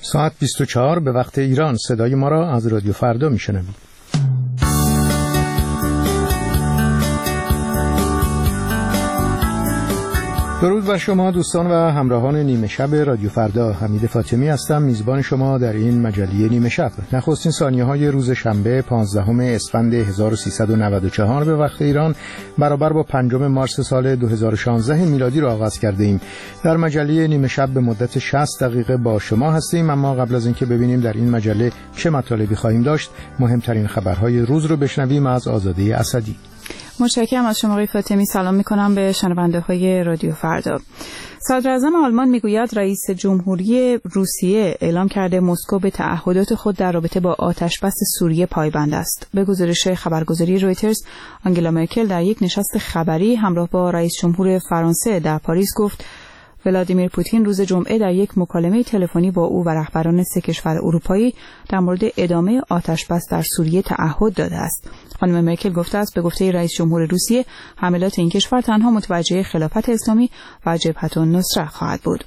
ساعت 24 به وقت ایران. صدای ما را از رادیو فردا میشنوید. درود بر شما دوستان و همراهان نیمه شب رادیو فردا. حمید فاطمی هستم، میزبان شما در این مجله نیمه شب. نخستین ثانیه‌های روز شنبه 15 اسفند 1394 به وقت ایران برابر با 5 مارس سال 2016 میلادی را آغاز کرده ایم. در مجله نیمه شب به مدت 60 دقیقه با شما هستیم، اما قبل از اینکه ببینیم در این مجله چه مطالبی خواهیم داشت، مهمترین خبرهای روز رو بشنویم از آزاده اسدی. متشکرم از شما آقای فاطمی. سلام می‌کنم به شنونده‌های رادیو فردا. صدراعظم آلمان میگوید رئیس جمهوری روسیه اعلام کرده مسکو به تعهدات خود در رابطه با آتشبس سوریه پایبند است. به گزارش خبرگزاری رویترز، آنگلا مرکل در یک نشست خبری همراه با رئیس جمهور فرانسه در پاریس گفت ولادیمیر پوتین روز جمعه در یک مکالمه تلفنی با او و رهبران 3 کشور اروپایی در مورد ادامه آتشبس در سوریه تعهد داده است. خانم مرکل گفته است به گفته رئیس جمهور روسیه حملات این کشور تنها متوجه خلافت اسلامی و جبهة النصره خواهد بود.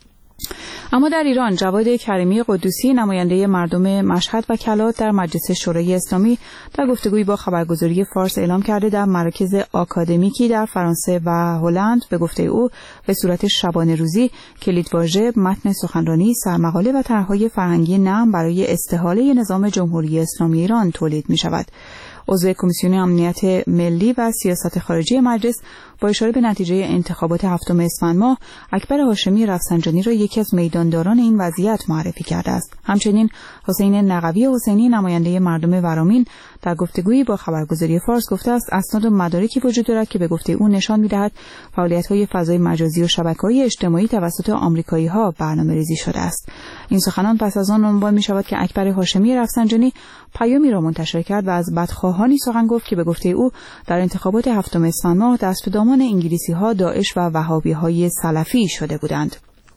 اما در ایران جواد کریمی قدوسی نماینده مردم مشهد و کلات در مجلس شورای اسلامی در گفتگویی با خبرگزاری فارس اعلام کرده در مراکز آکادمیکی در فرانسه و هلند به گفته او به صورت شبانه روزی کلیدواژه، متن سخنرانی، سرمقاله و طرح‌های فرهنگی نرم برای استحاله نظام جمهوری اسلامی ایران تولید می‌شود. عضو کمیسیون امنیت ملی و سیاست خارجی مجلس با اشاره به نتیجه انتخابات 7 اسفند ماه اکبر هاشمی رفسنجانی را یکی از میدانداران این وضعیت معرفی کرده است. همچنین حسین نقوی حسینی نماینده مردم ورامین در گفتگویی با خبرگزاری فارس گفته است اسناد و مدارکی وجود دارد که به گفته او نشان می‌دهد فعالیت‌های فضای مجازی و شبکه‌های اجتماعی توسط آمریکایی‌ها برنامه‌ریزی شده است. این سخنان پس از آن عنوان می‌شود که اکبر هاشمی رفسنجانی پیامی را منتشر کرد و از بدخواهانی سخن گفت که به گفته او در انتخابات 7 اسفند ماه دست به دامان انگلیسی‌ها، داعش و وهابی‌های سلفی شده بودند.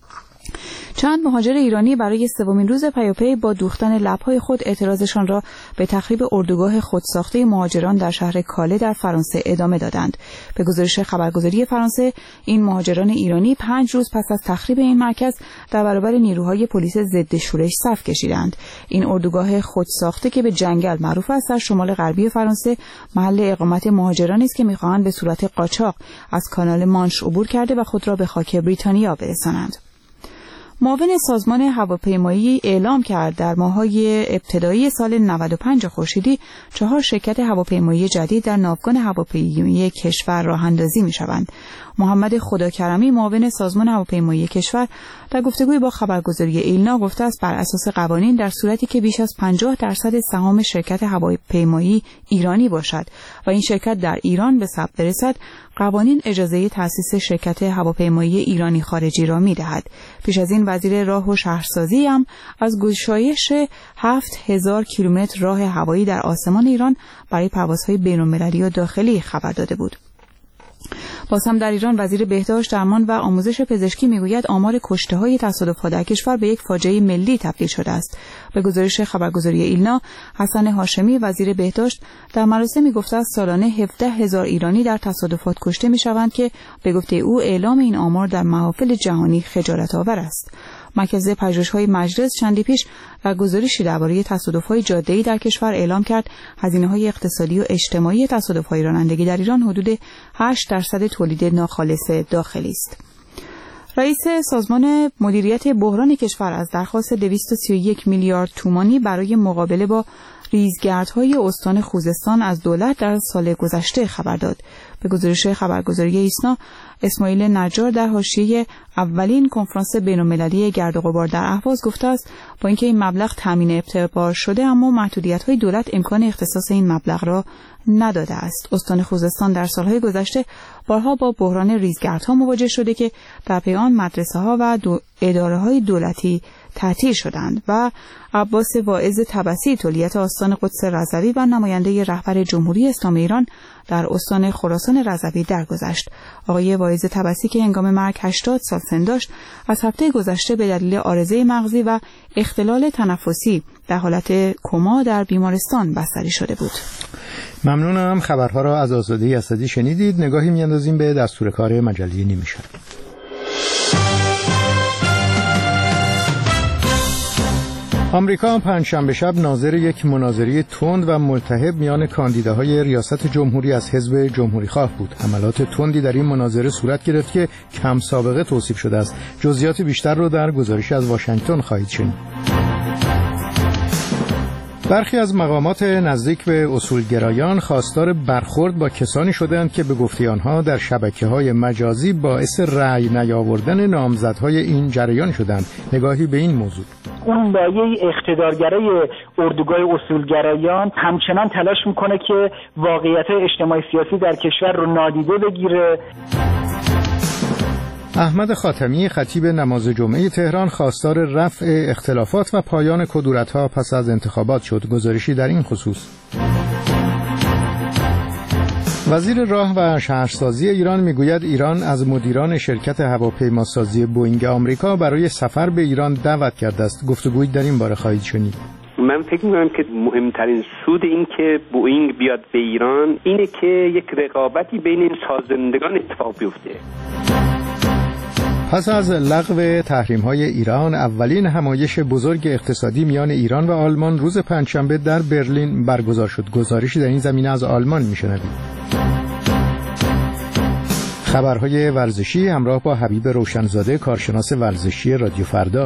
چند مهاجر ایرانی برای 3مین روز پیاپی با دوختن لب‌های خود اعتراضشان را به تخریب اردوگاه خودساخته مهاجران در شهر کاله در فرانسه ادامه دادند. به گزارش خبرگزاری فرانسه، این مهاجران ایرانی 5 روز پس از تخریب این مرکز در برابر نیروهای پلیس ضد شورش صف کشیدند. این اردوگاه خودساخته که به جنگل معروف است در شمال غربی فرانسه، محل اقامت مهاجرانی است که می‌خواهند به صورت قاچاق از کانال مانش عبور کرده و خود را به خاک بریتانیا برسانند. معاون سازمان هواپیمایی اعلام کرد در ماه‌های ابتدایی سال 95 خورشیدی 4 شرکت هواپیمایی جدید در ناوگان هواپیمایی کشور راه اندازی می‌شوند. محمد خداکرمی معاون سازمان هواپیمایی کشور در گفتگوی با خبرگزاری ایلنا گفته است بر اساس قوانین در صورتی که بیش از 50% سهام شرکت هواپیمایی ایرانی باشد و این شرکت در ایران به ثبت برسد، قوانین اجازه تأسیس شرکت هواپیمایی ایرانی خارجی را می‌دهد. پیش از این وزیر راه و شهرسازی هم از گشایش 7000 کیلومتر راه هوایی در آسمان ایران برای پروازهای بین‌المللی و داخلی خبر داده بود. باز هم در ایران وزیر بهداشت، درمان و آموزش پزشکی میگوید آمار کشته‌های تصادف‌ها در کشور به یک فاجعه ملی تبدیل شده است. به گزارش خبرگزاری ایلنا، حسن هاشمی وزیر بهداشت در مراسمی گفته است سالانه 17000 ایرانی در تصادفات کشته می‌شوند که به گفته او اعلام این آمار در محافل جهانی خجالت‌آور است. مرکز پژوهش‌های مجلس چندی پیش در گزارشی درباره تصادف‌های جاده‌ای در کشور اعلام کرد هزینه‌های اقتصادی و اجتماعی تصادف‌های رانندگی در ایران حدود 8% تولید ناخالص داخلی است. رئیس سازمان مدیریت بحران کشور از درخواست 231 میلیارد تومانی برای مقابله با ریزگردهای استان خوزستان از دولت در سال گذشته خبر داد. به گزارش خبرگزاری ایسنا، اسماعیل نجار در حاشیه اولین کنفرانس بین‌المللی گرد و غبار در اهواز گفته است با اینکه این مبلغ تامین اعتبار شده اما محدودیت‌های دولت امکان اختصاص این مبلغ را نداده است. استان خوزستان در سالهای گذشته بارها با بحران ریزگردها مواجه شده که در پی آن مدرسه‌ها و اداره‌های دولتی تعطیل شدند و عباس واعظ طبسی تولیت آستان قدس رضوی و نماینده رهبر جمهوری اسلامی ایران در استان خراسان رضوی درگذشت. آقای واعظ طبسی که هنگام مرگ 80 سال سن داشت، از هفته گذشته به دلیل عارضه مغزی و اختلال تنفسی در حالت کما در بیمارستان بستری شده بود. ممنونم. خبرها را از آزاده اسدی شنیدید. نگاهی می‌اندازیم به دستور کار مجله نیمه شب. آمریکا پنجشنبه شب ناظر یک مناظره تند و ملتهب میان کاندیداهای ریاست جمهوری از حزب جمهوریخواه بود. حملات تندی در این مناظره صورت گرفت که کم سابقه توصیف شده است. جزئیات بیشتر رو در گزارشی از واشنگتن خواهید شنید. برخی از مقامات نزدیک به اصولگرایان خواستار برخورد با کسانی شدند که به گفته آنها در شبکه‌های مجازی باعث رأی نیاوردن نامزدهای این جریان شدند. نگاهی به این موضوع. اون لایه اقتدارگرای اردوگاه اصولگرایان همچنان تلاش میکنه که واقعیت اجتماعی سیاسی در کشور رو نادیده بگیره. احمد خاتمی خطیب نماز جمعه تهران خواستار رفع اختلافات و پایان کدورت‌ها پس از انتخابات شد. گزارشی در این خصوص. وزیر راه و شهرسازی ایران میگوید ایران از مدیران شرکت هواپیماسازی بوئینگ آمریکا برای سفر به ایران دعوت کرده است. گفتگویی در این باره خواهید شنید. من فکر می‌کنم که مهمترین سود این که بوئینگ بیاد به ایران اینه که یک رقابتی بین این سازندگان اتفاق بیفته. پس از لغو تحریم‌های ایران، اولین همایش بزرگ اقتصادی میان ایران و آلمان روز پنجشنبه در برلین برگزار شد. گزارشی در این زمینه از آلمان می‌شنوید. خبرهای ورزشی همراه با حبیب روشنزاده، کارشناس ورزشی رادیو فردا.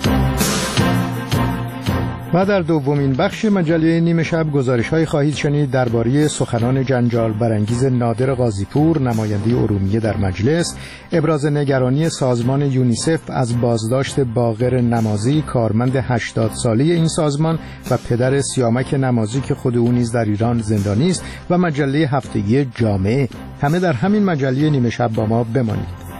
و در دومین بخش مجله نیمه شب گزارش‌های خواهید شنید درباره سخنان جنجال برانگیز نادر قاضی‌پور، نماینده ارومیه در مجلس، ابراز نگرانی سازمان یونیسف از بازداشت باقر نمازی، کارمند 80 ساله این سازمان و پدر سیامک نمازی که خود او نیز در ایران زندانی است و مجله هفتگی جامعه. همه در همین مجله نیمه شب با ما بمانید.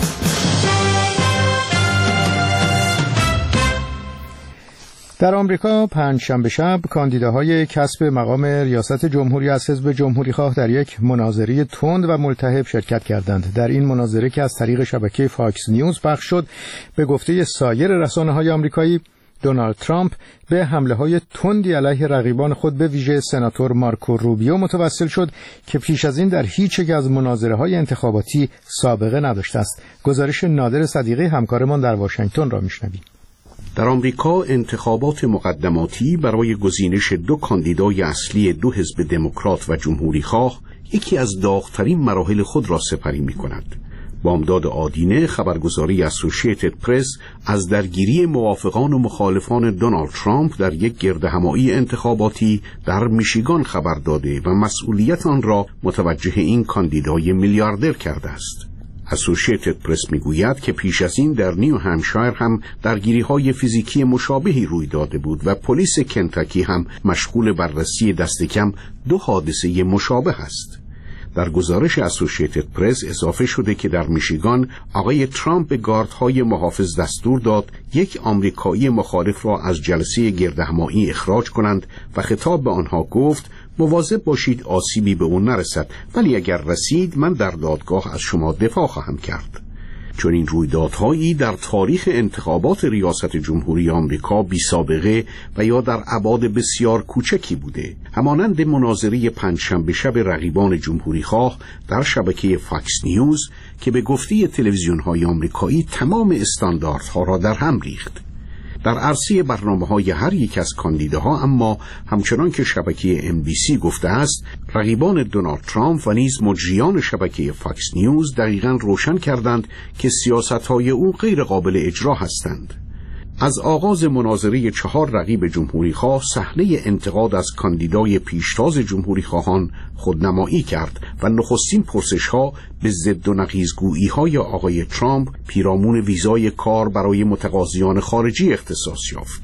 در آمریکا پنجشنبه شب کاندیداهای کسب مقام ریاست جمهوری از حزب جمهوریخواه در یک مناظره تند و ملتهب شرکت کردند. در این مناظره که از طریق شبکه فاکس نیوز پخش شد، به گفته سایر رسانه‌های آمریکایی، دونالد ترامپ به حمله‌های تندی علیه رقیبان خود به ویژه سناتور مارکو روبیو متوسل شد که پیش از این در هیچ یک از مناظره‌های انتخاباتی سابقه نداشته است. گزارش نادر صدیقی همکارمان در واشنگتن را می‌شنویم. در آمریکا انتخابات مقدماتی برای گزینش دو کاندیدای اصلی دو حزب دموکرات و جمهوریخواه یکی از داغ‌ترین مراحل خود را سپری می‌کند. بامداد آدینه خبرگزاری اسوشییتد پرس از درگیری موافقان و مخالفان دونالد ترامپ در یک گردهمایی انتخاباتی در میشیگان خبر داده و مسئولیت آن را متوجه این کاندیدای میلیاردر کرده است. اسوشییتد پرس میگوید که پیش از این در نیو همشایر هم درگیری‌های فیزیکی مشابهی روی داده بود و پلیس کنتاکی هم مشغول بررسی دست کم 2 حادثه مشابه است. در گزارش اسوشییتد پرس اضافه شده که در میشیگان آقای ترامپ به گاردهای محافظ دستور داد یک آمریکایی مخالف را از جلسه گردهمایی اخراج کنند و خطاب به آنها گفت مواظب باشید آسیبی به اون نرسد، ولی اگر رسید من در دادگاه از شما دفاع خواهم کرد. چون این رویدادهایی در تاریخ انتخابات ریاست جمهوری آمریکا بی سابقه و یا در ابعاد بسیار کوچکی بوده. همانند مناظره پنجشنبه شب رقیبان جمهوریخواه در شبکه فاکس نیوز که به گفته تلویزیون‌های آمریکایی تمام استانداردها را در هم ریخت. در عرصه برنامه‌های هر یک از کاندیداها اما همچنان که شبکه NBC گفته است، رقیبان دونالد ترامپ و نیز مجریان شبکه فاکس نیوز دقیقاً روشن کردند که سیاست‌های او غیر قابل اجرا هستند. از آغاز مناظره 4 رقیب جمهوریخواه صحنه انتقاد از کاندیدای پیشتاز جمهوریخواهان خودنمایی کرد و نخستین پرسش‌ها به ضد و نقیض‌گویی‌های آقای ترامپ پیرامون ویزای کار برای متقاضیان خارجی اختصاص یافت.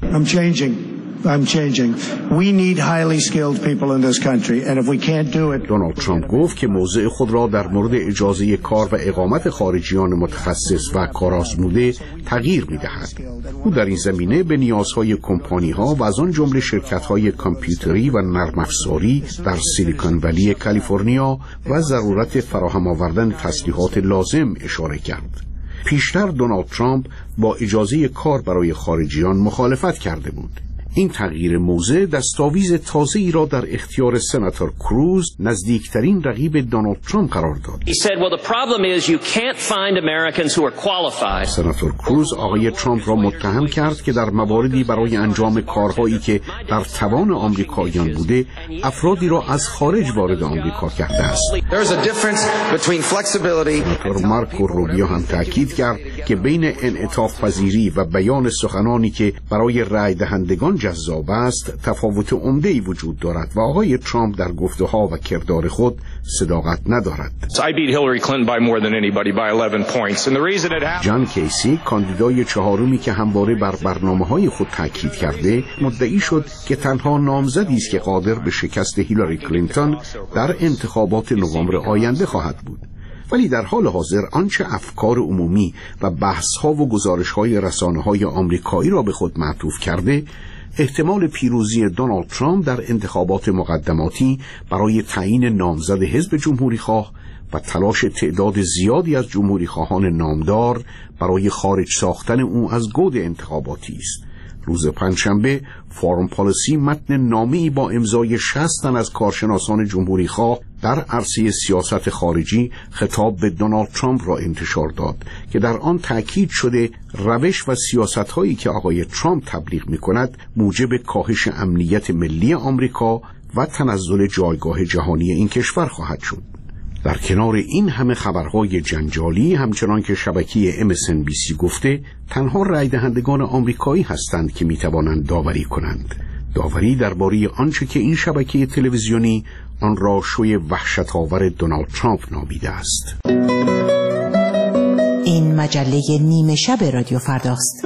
I'm changing. We need highly skilled people in this country and if we can't do it. دونالد ترامپ گفت که موضع خود را در مورد اجازه کار و اقامت خارجیان متخصص و کارآزموده تغییر می‌دهد. او در این زمینه به نیازهای کمپانی‌ها و از آن جمله شرکت‌های کامپیوتری و نرم افزاری در سیلیکون ولی کالیفرنیا و ضرورت فراهم آوردن تسلیحات لازم اشاره کرد. پیشتر دونالد ترامپ با اجازه کار برای خارجیان مخالفت کرده بود. این تغییر موضع دستاویز تازه‌ای را در اختیار سناتور کروز، نزدیکترین رقیب دونالد ترامپ قرار داد. سناتور کروز آقای ترامپ را متهم کرد که در مواردی برای انجام کارهایی که در توان آمریکاییان بوده، افرادی را از خارج وارد آمریکا کرده است. سناتور مارکو روبیو هم تأکید کرد که بین انعطاف پذیری و بیان سخنانی که برای رای دهندگان جذاب است تفاوت عمده‌ای وجود دارد و آقای ترامپ در گفته‌ها و کردار خود صداقت ندارد. جان کیسی، کاندیدای چهارمی که همواره بر برنامه‌های خود تاکید کرده، مدعی شد که تنها نامزدی است که قادر به شکست هیلاری کلینتون در انتخابات نوامبر آینده خواهد بود. ولی در حال حاضر آنچه افکار عمومی و بحث‌ها و گزارش‌های رسانه‌های آمریکایی را به خود معطوف کرده، احتمال پیروزی دونالد ترامپ در انتخابات مقدماتی برای تعیین نامزد حزب جمهوری‌خواه و تلاش تعداد زیادی از جمهوری‌خواهان نامدار برای خارج ساختن او از گود انتخاباتی است. روز پنجشنبه فورم پالیسی متن نامه‌ای با امضای 60 تن از کارشناسان جمهوری‌خواه در عرصه سیاست خارجی خطاب به دونالد ترامپ را انتشار داد که در آن تاکید شده روش و سیاست‌هایی که آقای ترامپ تبلیغ می‌کند موجب کاهش امنیت ملی آمریکا و تنزل جایگاه جهانی این کشور خواهد شد. در کنار این همه خبرهای جنجالی، همچنان که شبکه MSNBC گفته، تنها رای دهندگان آمریکایی هستند که میتوانند داوری کنند. داوری درباره آنچه که این شبکه تلویزیونی آن را شوی وحشت‌آور دونالد ترامپ نامیده است. این مجله نیمه شب رادیو فرداست.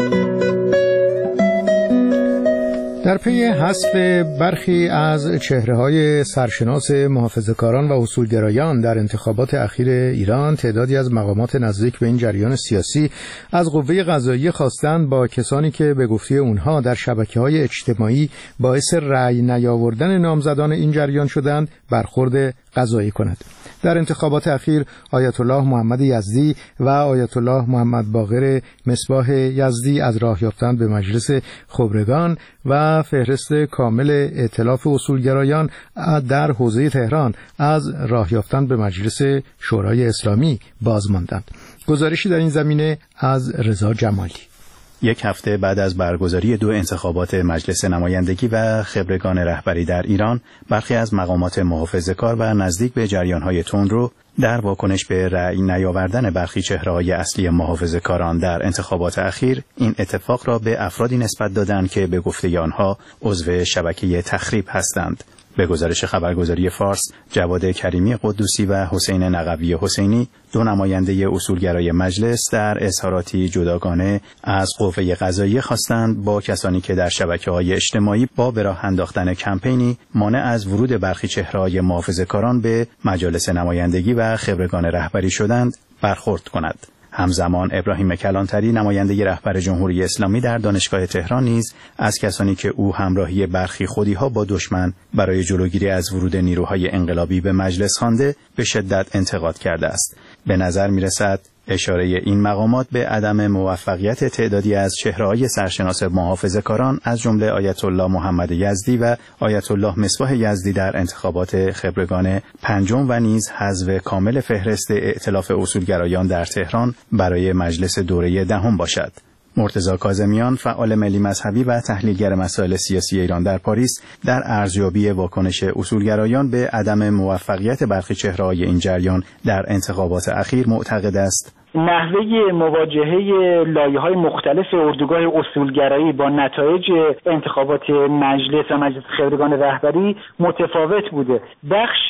در پی حذف برخی از چهره‌های سرشناس محافظه‌کاران و اصولگرایان در انتخابات اخیر ایران، تعدادی از مقامات نزدیک به این جریان سیاسی از قوه قضاییه خواستند با کسانی که به گفته اونها در شبکه‌های اجتماعی باعث رأی نیاوردن نامزدان این جریان شدند برخورد قضایی کند. در انتخابات اخیر آیت الله محمد یزدی و آیت الله محمد باقر مصباح یزدی از راه یافتن به مجلس خبرگان و فهرست کامل ائتلاف اصولگرایان در حوزه تهران از راه یافتن به مجلس شورای اسلامی باز ماندند. گزارشی در این زمینه از رضا جمالی. یک هفته بعد از برگزاری 2 انتخابات مجلس نمایندگی و خبرگان رهبری در ایران، برخی از مقامات محافظه‌کار و نزدیک به جریان‌های تندرو در واکنش به رأی نیاوردن برخی چهره‌های اصلی محافظه‌کاران در انتخابات اخیر، این اتفاق را به افرادی نسبت دادند که به گفته آنها عضو شبکه تخریب هستند. به گزارش خبرگزاری فارس، جواد کریمی قدوسی و حسین نقوی حسینی، 2 نماینده اصولگرای مجلس، در اظهاراتی جداگانه از قوه قضاییه خواستند با کسانی که در شبکه‌های اجتماعی با به راه انداختن کمپینی مانع از ورود برخی چهره‌های محافظه‌کاران به مجالس نمایندگی و خبرگان رهبری شدند برخورد کند. همزمان ابراهیم کلانتری، نماینده رهبر جمهوری اسلامی در دانشگاه تهران، نیز از کسانی که او همراهی برخی خودی‌ها با دشمن برای جلوگیری از ورود نیروهای انقلابی به مجلس خوانده، به شدت انتقاد کرده است. به نظر می‌رسد اشاره این مقامات به عدم موفقیت تعدادی از چهره‌های سرشناس محافظه‌کاران از جمله آیت الله محمد یزدی و آیت الله مصباح یزدی در انتخابات خبرگان پنجم و نیز حذف کامل فهرست ائتلاف اصولگرایان در تهران برای مجلس دوره 10 باشد. مرتضی کاظمیان، فعال ملی مذهبی و تحلیلگر مسائل سیاسی ایران در پاریس، در ارزیابی واکنش اصولگرایان به عدم موفقیت برخی چهره‌های این جریان در انتخابات اخیر معتقد است نحوه مواجهه لایه‌های مختلف اردوگاه اصولگرایی با نتایج انتخابات مجلس و مجلس خبرگان رهبری متفاوت بوده. بخش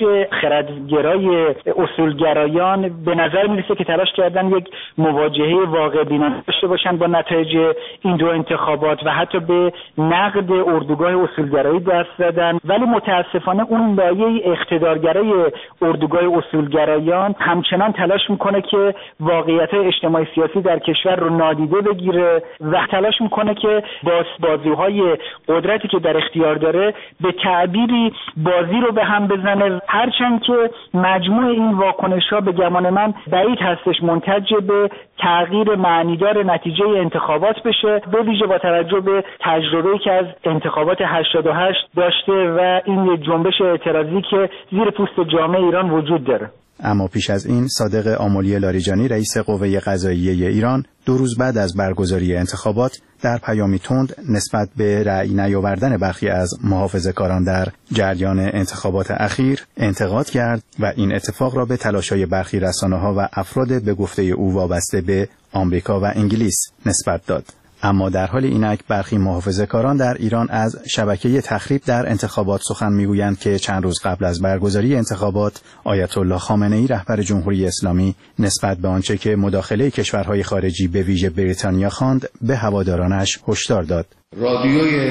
خردگرای اصولگرایان به نظر میرسه که تلاش کردن یک مواجهه واقع بینانه داشته باشن با نتایج این 2 انتخابات و حتی به نقد اردوگاه اصولگرایی دست زدن، ولی متاسفانه اون لایه اقتدارگرای اردوگاه اصولگرایان همچنان تلاش میکنه که واقع واقعیت‌های اجتماعی سیاسی در کشور رو نادیده بگیره و تلاش میکنه که با بازی‌های قدرتی که در اختیار داره به تعبیری بازی رو به هم بزنه، هرچند که مجموع این واکنش‌ها به گمان من بعید هستش منتج به تغییر معنیدار نتیجه انتخابات بشه، به ویژه با توجه به تجربه‌ای که از انتخابات 88 داشته و این یک جنبش اعتراضی که زیر پوست جامعه ایران وجود داره. اما پیش از این صادق آملی لاریجانی رئیس قوه قضاییه ایران 2 روز بعد از برگزاری انتخابات در پیامی تند نسبت به رأی نیاوردن برخی از محافظه‌کاران در جریان انتخابات اخیر انتقاد کرد و این اتفاق را به تلاش‌های برخی رسانه‌ها و افراد به گفته او وابسته به آمریکا و انگلیس نسبت داد. اما در حال اینک برخی محافظه‌کاران در ایران از شبکه تخریب در انتخابات سخن میگویند که چند روز قبل از برگزاری انتخابات آیت الله خامنه‌ای رهبر جمهوری اسلامی نسبت به آنچه که مداخله کشورهای خارجی به ویژه بریتانیا خواند به هوادارانش هشدار داد. رادیوی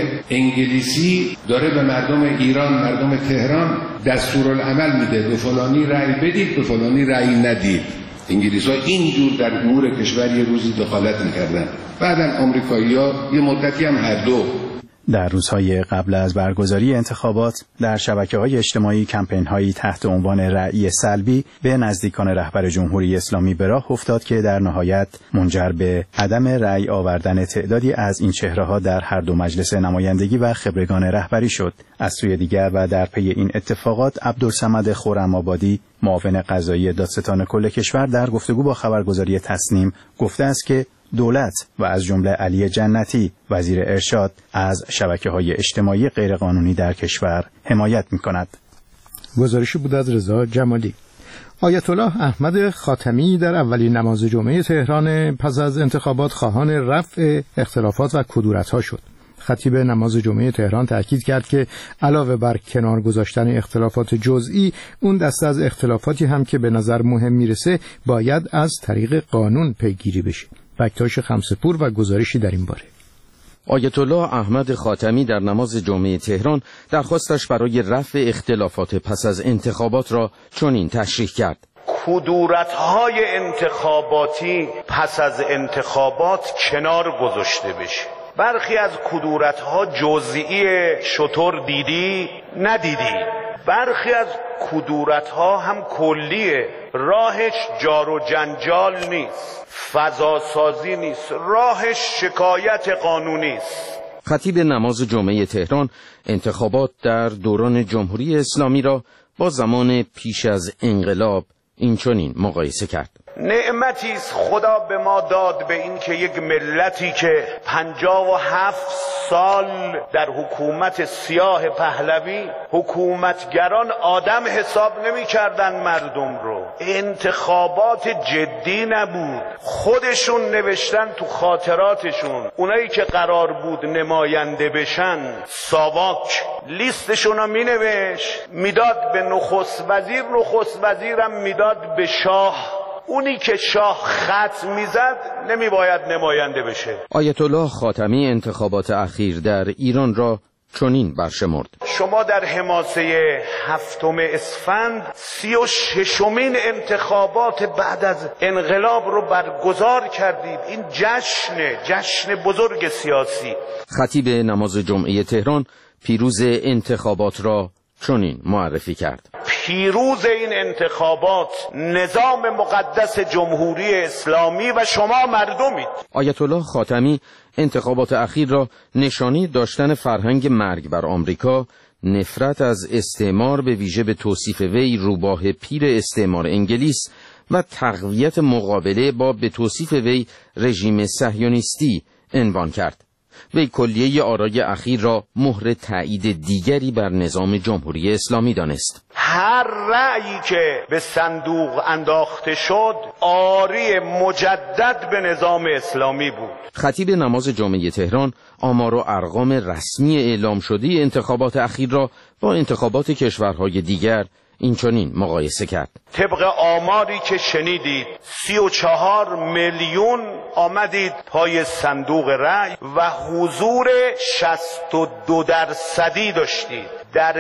انگلیسی داره به مردم ایران، مردم تهران دستورالعمل میده، به فلانی رأی بدید، به فلانی رأی ندید. انگلیس‌ها اینجور در امور کشور یه روزی دخالت می‌کردن. بعداً آمریکایی‌ها یه مدتی هم هر دو. در روزهای قبل از برگزاری انتخابات در شبکه‌های اجتماعی کمپین‌هایی تحت عنوان رأی سلبی به نزدیکان رهبر جمهوری اسلامی به راه افتاد که در نهایت منجر به عدم رأی آوردن تعدادی از این چهره‌ها در هر دو مجلس نمایندگی و خبرگان رهبری شد. از سوی دیگر و در پی این اتفاقات عبدالصمد خرم‌آبادی معاون قضایی دادستان کل کشور در گفتگو با خبرگزاری تسنیم گفته است که دولت و از جمله علی جنتی وزیر ارشاد از شبکه‌های اجتماعی غیرقانونی در کشور حمایت می‌کند. گزارشی بود از رضا جمالی. آیت الله احمد خاتمی در اولین نماز جمعه تهران پس از انتخابات خواهان رفع اختلافات و کدورت‌ها شد. خطیب نماز جمعه تهران تأکید کرد که علاوه بر کنار گذاشتن اختلافات جزئی، اون دسته از اختلافاتی هم که به نظر مهم میرسه باید از طریق قانون پیگیری بشه. بکتاش خمسه‌پور و گزارشی در این باره. آیت الله احمد خاتمی در نماز جمعه تهران درخواستش برای رفع اختلافات پس از انتخابات را چنین تشریح کرد: کدورت‌های انتخاباتی پس از انتخابات کنار گذاشته بشه. برخی از کدورت‌ها جزئی، شطور دیدی ندیدی. برخی از کدورت‌ها هم کلیه، راهش جار و جنجال نیست، فضاسازی نیست، راهش شکایت قانونی است. خطیب نماز جمعه تهران انتخابات در دوران جمهوری اسلامی را با زمان پیش از انقلاب اینچنین مقایسه کرد: نعمتی است خدا به ما داد به این که یک ملتی که 57 سال در حکومت سیاه پهلوی حکومتگران آدم حساب نمی کردن مردم رو، انتخابات جدی نبود، خودشون نوشتن تو خاطراتشون اونایی که قرار بود نماینده بشن ساواک لیستشون رو می نوشت میداد به نخست وزیر، نخست وزیرم میداد به شاه، اونی که شاه خط میزد نمی باید نماینده بشه. آیت الله خاتمی انتخابات اخیر در ایران را چنین برشمرد: شما در حماسه 7 اسفند 36مین انتخابات بعد از انقلاب رو برگزار کردید. این جشن بزرگ سیاسی. خطیب نماز جمعه تهران پیروز انتخابات را چنین معرفی کرد: پیروز این انتخابات نظام مقدس جمهوری اسلامی و شما مردمید. آیت الله خاتمی انتخابات اخیر را نشانی داشتن فرهنگ مرگ بر آمریکا، نفرت از استعمار به ویژه به توصیف وی روباه پیر استعمار انگلیس و تقویت مقابله با به توصیف وی رژیم صهیونیستی عنوان کرد. وی کلیه آرای اخیر را مهر تایید دیگری بر نظام جمهوری اسلامی دانست. هر رأیی که به صندوق انداخته شد آری مجدد به نظام اسلامی بود. خطیب نماز جمعه تهران آمار و ارقام رسمی اعلام شده انتخابات اخیر را با انتخابات کشورهای دیگر این چنین مقایسه کرد: طبق آماری که شنیدید 34 میلیون آمدید پای صندوق رأی و حضور 62% داشتید. در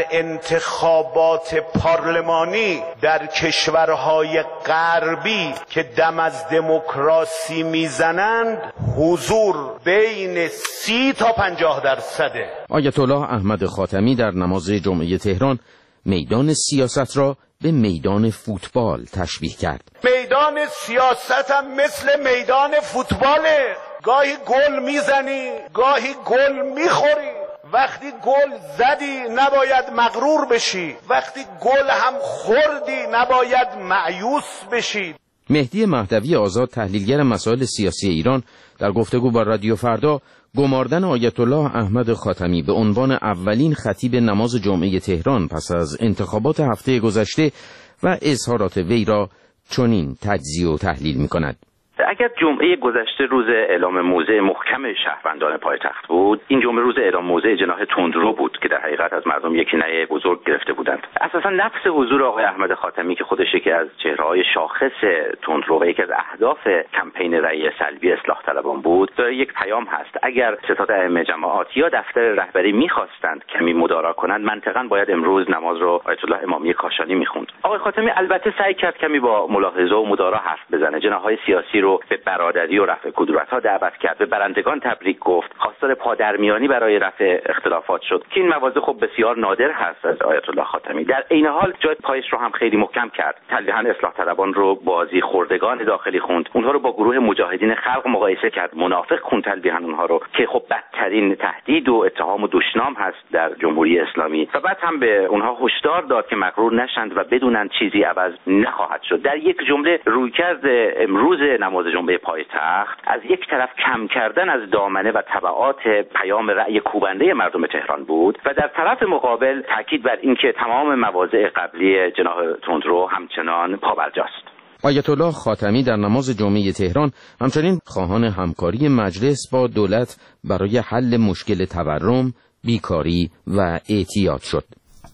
انتخابات پارلمانی در کشورهای غربی که دم از دموکراسی میزنند حضور بین 30 تا 50%. آیت الله احمد خاتمی در نماز جمعه تهران میدان سیاست را به میدان فوتبال تشبیه کرد. میدان سیاست هم مثل میدان فوتباله، گاهی گل میزنی گاهی گل میخوری. وقتی گل زدی نباید مغرور بشی، وقتی گل هم خوردی نباید مایوس بشی. مهدی مهدوی آزاد، تحلیلگر مسائل سیاسی ایران، در گفتگو با رادیو فردا گماردن آیت الله احمد خاتمی به عنوان اولین خطیب نماز جمعه تهران پس از انتخابات هفته گذشته و اظهارات وی را چنین تجزیه و تحلیل می‌کند. اگر جمعه گذشته روز اعلام موضع محکم شهروندان پایتخت بود، این جمعه روز اعلام موضع جناح تندرو بود که در حقیقت از مردم یک نعره بزرگ گرفته بودند. اساسا نفس حضور آقای احمد خاتمی که خودش یکی از چهره‌های شاخص تندرو و یکی از اهداف کمپین رأی سلبی اصلاح طلبان بود، داره یک پیام هست. اگر ستاد ائمه جماعات یا دفتر رهبری می‌خواستند کمی مدارا کنند، منطقاً باید امروز نماز رو آیت الله امامی کاشانی می‌خوند. آقای خاتمی البته سعی کرد کمی با ملاحظه و مدارا حرف بزنه، جناح‌های سیاسی رو به برادری و رفع کدورت‌ها دعوت کرد، به برندگان تبریک گفت، خواستار پادرمیانی برای رفع اختلافات شد که این مواضع خب بسیار نادر هست از آیت الله خاتمی. در عین حال جای پایش رو هم خیلی محکم کرد، تلویحاً اصلاح طلبان رو بازی خوردگان داخلی خوند، اونها رو با گروه مجاهدین خلق مقایسه کرد، منافق خوند تلویحاً اونها رو که خب بدترین تهدید و اتهام و دشنام هست در جمهوری اسلامی، و بعد هم به اونها هشدار داد که مغرور نشند و بدونن چیزی عوض نخواهد شد. در یک جمله رویکرد امروز نماز جمعه پایتخت از یک طرف کم کردن از دامنه و تبعات پیام رأی کوبنده مردم تهران بود و در طرف مقابل تاکید بر اینکه تمام مواضع قبلی جناح تندرو همچنان پابرجاست. آیت الله خاتمی در نماز جمعه تهران همچنین خواهان همکاری مجلس با دولت برای حل مشکل تورم، بیکاری و اعتیاد شد.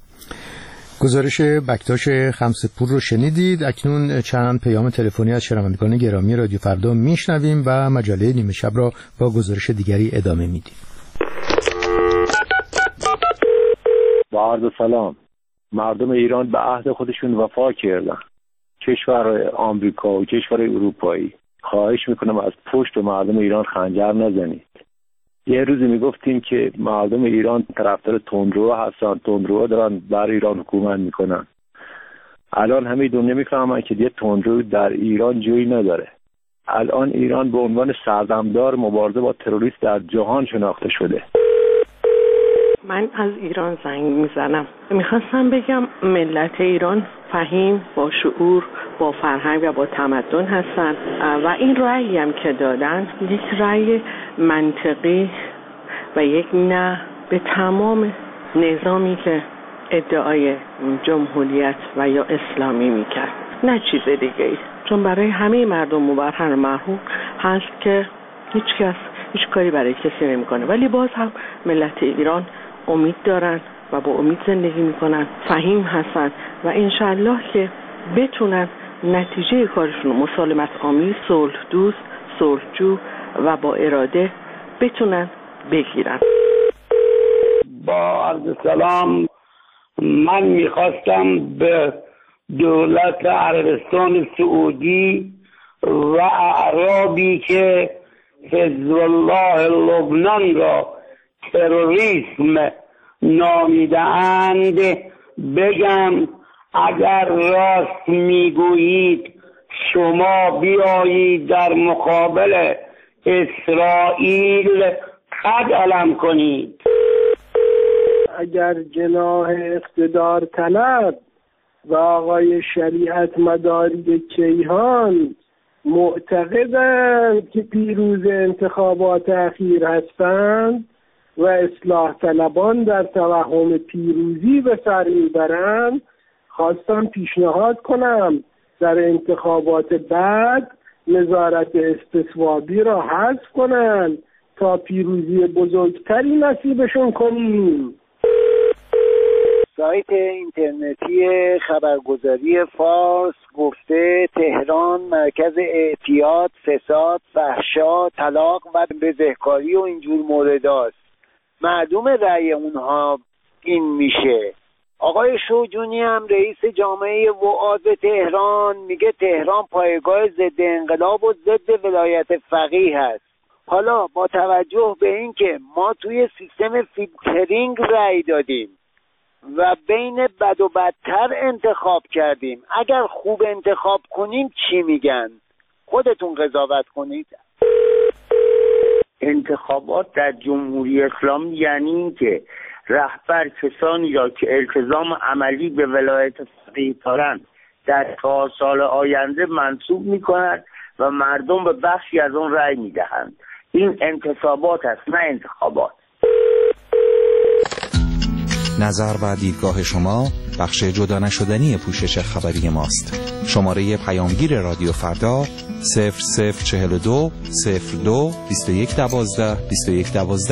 گزارش بکتاش خمسپور رو شنیدید. اکنون چند پیام تلفنی از شنوندگان گرامی رادیو فردا میشنویم و مجله نیمه شب را با گزارش دیگری ادامه میدیم. با عرض سلام. مردم ایران به عهد خودشون وفا کردن. کشور آمریکا و کشور اروپایی، خواهش میکنم از پشت و مردم ایران خنجر نزنید. یه روزی میگفتیم که مردم ایران طرفدار تندرو هستن، تندرو دارن بر ایران حکومت میکنن. الان همه دنیا میفهمن که دیگه تندرو در ایران جایی نداره. الان ایران به عنوان سردمدار مبارزه با تروریست در جهان شناخته شده. من از ایران زنگ میزنم. میخواستم بگم ملت ایران فهیم، با شعور، با فرهنگ و با تمدن هستن و این رأیی هم که دادن یک رأی منطقی و یک نه به تمام نظامی که ادعای جمهوریت و یا اسلامی میکرد، نه چیز دیگه ای. چون برای همه مردم مبرهن و مرحوم هست که هیچ کاری برای کسی نمیکنه، ولی باز هم ملت ایران امید دارن و با امید زندگی میکنن، فهیم هستن و انشالله که بتونن نتیجه کارشون مسالمت آمیز، صلح دوست، صلحجو و با اراده بتونن بگیرن. با عرض سلام، من میخواستم به دولت عربستان سعودی و اعرابی که حزب الله لبنان را تروریسم نامیده‌اند بگم اگر راست میگویید شما بیایید در مقابل اسرائیل قد علم کنید. اگر جناح اقتدار طلب و آقای شریعت مداری کیهان معتقدند که پیروز انتخابات اخیر هستند و اصلاح طلبان در توهم پیروزی به سر میبرند، خواستم پیشنهاد کنم در انتخابات بعد نظارت استصوابی را حذف کنند تا پیروزی بزرگتری نصیبشون کنیم. سایت اینترنتی خبرگزاری فارس گفته تهران مرکز اعتیاد، فساد، فحشا، طلاق و بزهکاری و اینجور مورداست. معلوم رأی اونها این میشه. آقای شوجونی هم رئیس جامعه وعاظ تهران میگه تهران پایگاه ضد انقلاب و ضد ولایت فقیه هست. حالا با توجه به این که ما توی سیستم فیلترینگ رأی دادیم و بین بد و بدتر انتخاب کردیم، اگر خوب انتخاب کنیم چی میگن؟ خودتون قضاوت کنید. انتخابات در جمهوری اسلامی یعنی این که رهبر کسانی را که التزام عملی به ولایت فقیه دارند در 4 سال آینده منصوب می‌کند و مردم به بخشی از آن رأی می‌دهند. این انتصابات است، نه انتخابات. نظر و دیدگاه شما بخش جدا نشدنی پوشش خبری ماست. شماره پیامگیر رادیو فردا 0042 02 21 12 21 12.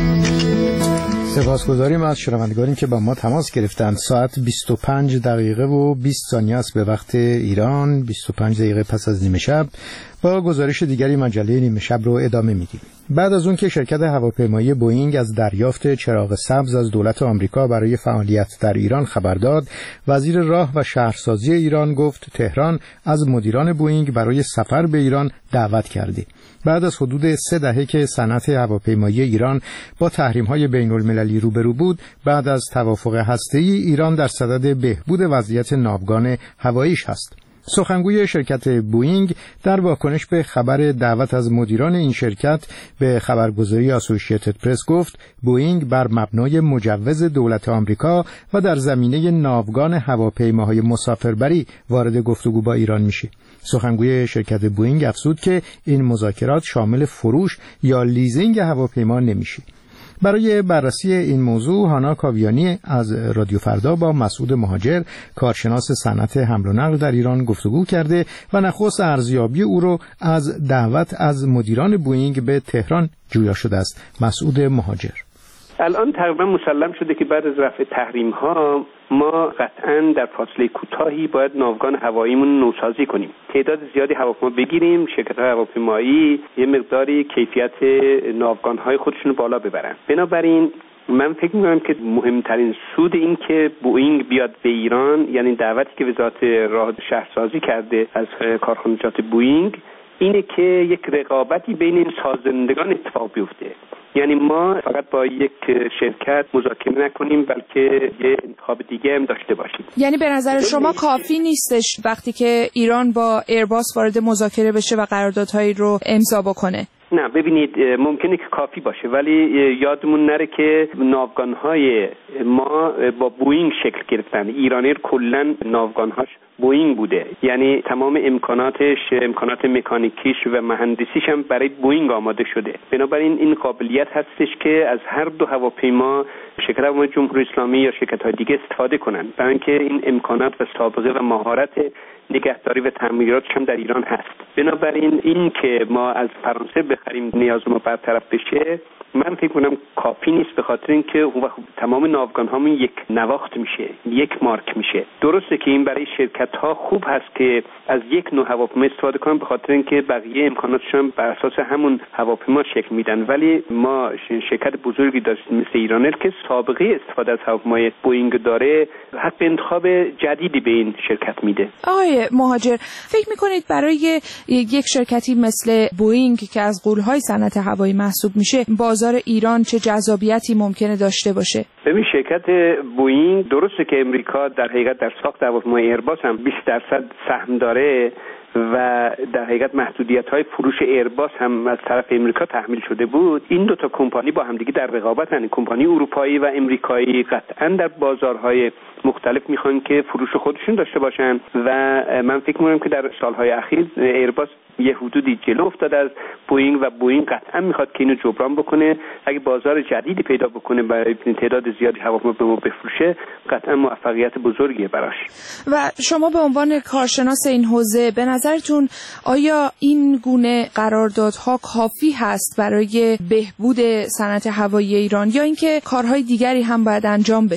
سپاسگزاریم از شنوندگانی که با ما تماس گرفتند. ساعت 25 دقیقه و 20 ثانیه است به وقت ایران، 25 دقیقه پس از نیمه شب. با گزارش دیگری مجله نیمه شب رو ادامه میدیم. بعد از اون که شرکت هواپیمایی بوئینگ از دریافت چراغ سبز از دولت آمریکا برای فعالیت در ایران خبر داد، وزیر راه و شهرسازی ایران گفت تهران از مدیران بوئینگ برای سفر به ایران دعوت کرده. بعد از حدود 3 دهه که صنعت هواپیمایی ایران با تحریم‌های بین‌المللی روبرو بود، بعد از توافق هسته‌ای ایران در صدد بهبود وضعیت ناوگان هواییش هست. سخنگوی شرکت بوئینگ در واکنش به خبر دعوت از مدیران این شرکت به خبرگزاری اسوسییتد پرس گفت بوئینگ بر مبنای مجوز دولت آمریکا و در زمینه ناوگان هواپیماهای مسافربری وارد گفتگو با ایران میشه. سخنگوی شرکت بوئینگ افزود که این مذاکرات شامل فروش یا لیزینگ هواپیما نمیشه. برای بررسی این موضوع هانا کاویانی از رادیو فردا با مسعود مهاجر کارشناس صنعت حمل و نقل در ایران گفتگو کرده و نخست ارزیابی او رو از دعوت از مدیران بوئینگ به تهران جویا شده است. مسعود مهاجر: الان تقریبا مسلم شده که بعد از رفع تحریم ها ما قطعا در فاصله کوتاهی باید ناوگان هواییمون نوسازی کنیم، تعداد زیادی هواپیما بگیریم، شرکت‌های هواپیمایی یه مقداری کیفیت ناوگان‌های خودشون بالا ببرن. بنابراین من فکر می‌کنم که مهمترین سود این که بوئینگ بیاد به ایران، یعنی دعوتی که وزارت راه شهرسازی کرده از کارخانجات بوئینگ، اینه که یک رقابتی بین این سازندگان اتفاق بیفته. یعنی ما فقط با یک شرکت مذاکره نکنیم بلکه یه انتخاب دیگه هم داشته باشیم. یعنی به نظر شما کافی نیستش وقتی که ایران با ایرباس وارد مذاکره بشه و قراردادهایی رو امضا بکنه؟ نه، ببینید ممکنه که کافی باشه، ولی یادمون نره که ناوگان‌های ما با بوئینگ شکل گرفتن. ایرانیر کلاً ناوگان‌هاش بوئینگ بوده، یعنی تمام امکاناتش، امکانات مکانیکیش و مهندسیش هم برای بوئینگ آماده شده. بنابراین این قابلیت هستش که از هر دو هواپیما شرکت هواپیمای جمهوری اسلامی یا شرکت‌های دیگه استفاده کنن، برای اینکه این امکانات و سابقه و مهارت نگهداری و تعمیراتش هم در ایران هست. بنابراین این که ما از فرانسه بخریم نیاز ما برطرف بشه، من فکر کنم کافی نیست، به خاطر اینکه تمام ناوگان هامون یک نواخت میشه، یک مارک میشه. درسته که این برای شرکت ها خوب هست که از یک نوع هواپیما استفاده کنن، به خاطر اینکه بقیه امکاناتشون بر اساس همون هواپیما شکل میدن، ولی ما شرکت بزرگی داشتیم مثل ایرانر که سابقه استفاده از هواپیمای بوئینگ داره، حق انتخاب جدیدی به این شرکت میده. آقای مهاجر، فکر میکنید برای یک شرکتی مثل بوئینگ که از غول‌های صنعت هوایی محسوب میشه، بازار ایران چه جذابیتی ممکنه داشته باشه؟ ببین، شرکت بوئینگ درسته که امریکا در حقیقت در ساخت هواپیمای ایرباس هم 20% سهم داره و در حقیقت محدودیت‌های فروش ایرباس هم از طرف امریکا تحمیل شده بود. این دو تا کمپانی با هم دیگه در رقابتن. کمپانی اروپایی و امریکایی قطعاً در بازارهای مختلف میخوان که فروش خودشون داشته باشن و من فکر می‌کنم که در سالهای اخیر ایرباس یه حدودی جلو افتاد از بوئینگ و بوئینگ قطعاً میخواد که اینو جبران بکنه. اگه بازار جدیدی پیدا بکنه برای تعداد زیادی هواپیما به ما بفروشه، قطعاً موفقیت بزرگیه براش. و شما به عنوان کارشناس این حوزه، به نظرتون آیا این گونه قراردادها کافی هست برای بهبود صنعت هوایی ایران یا اینکه کارهای دیگری هم باید انجام بشه؟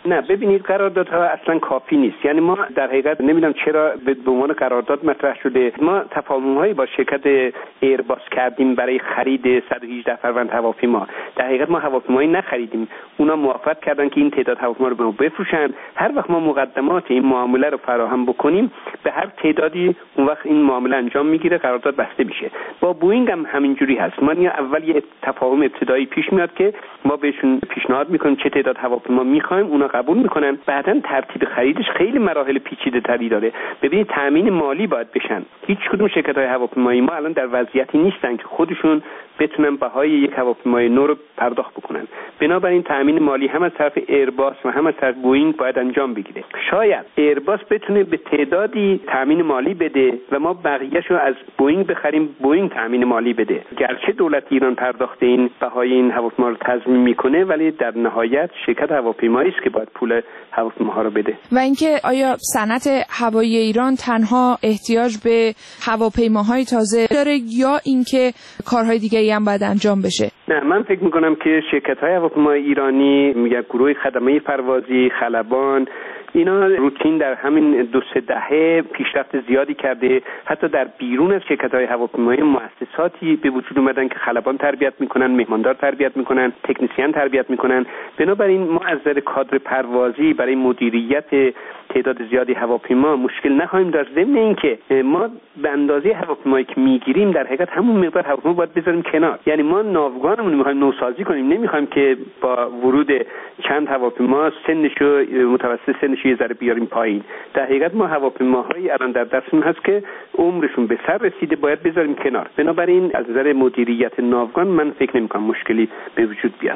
نه ببینید قراردادها اصلا کافی نیست. یعنی ما در حقیقت نمیدونم چرا به عنوان قرارداد مطرح شده. ما تفاهم‌هایی با شرکت ایرباس کردیم برای خرید 118 فروند هواپیما. در حقیقت ما هواپیمایی نخریدیم. اونا موافقت کردن که این تعداد هواپیما رو به ما بفروشن. هر وقت ما مقدمات این معامله رو فراهم بکنیم به هر تعدادی اون وقت این معامله انجام میگیره، قرارداد بسته میشه. با بوئینگ هم همینجوری هست. ما اول یه تفاهم ابتدایی پیش میاد که ما بهشون پیشنهاد میکنیم چه تعداد هواپیما میخوایم، اونا قبول میکنن. بعداً ترتیب خریدش خیلی مراحل پیچیده‌تری داره. ببینید تامین مالی باید بشن. هیچ کدوم شرکت‌های هواپیمایی ما الان در وضعیتی نیستن که خودشون بتونن بهای یک هواپیمای نو رو پرداخت بکنن. بنابراین تامین مالی هم از طرف ایرباس و هم از طرف بوئینگ باید انجام بگیره. شاید ایرباس بتونه به تعدادی تامین مالی بده و ما بقیه‌شو از بوئینگ بخریم، بوئینگ تامین مالی بده. گرچه دولت ایران پرداخت این بهای این هواپیما رو تضمین میکنه، ولی در نهایت شرکت هواپیمایی است که باید پول هواپیماها رو بده. و اینکه آیا صنعت هوایی ایران تنها احتیاج به هواپیماهای تازه داره یا اینکه کارهای دیگه‌ای هم باید انجام بشه؟ نه، من فکر میکنم که شرکت‌های هواپیمای ایرانی، یک گروه خدمه پروازی، خلبان، اینا روتین در همین 2-3 دهه پیشرفت زیادی کرده. حتی در بیرون از شرکت‌های هواپیمایی مؤسساتی به وجود اومدن که خلبان تربیت میکنن، مهماندار تربیت میکنن، تکنسین تربیت میکنن. بنابراین ما از نظر کادر پروازی برای مدیریت تعداد زیادی هواپیما مشکل نخواهیم داشت. ضمن اینکه ما به اندازه هواپیمایی که میگیریم در حقیقت همون مقدار هواپیما باید بذاریم کنار. یعنی ما ناوگانمون میخوایم نوسازی کنیم، نمیخوایم که با ورود چند هواپیما سنشو متوسط سنش یه ذره بیاریم پایین. در حقیقت ما هواپیماهایی الان در دستمون هست که عمرشون به سر رسیده، باید بذاریم کنار. بنابراین از نظر مدیریت ناوگان من فکر نمی‌کنم مشکلی به وجود بیاد.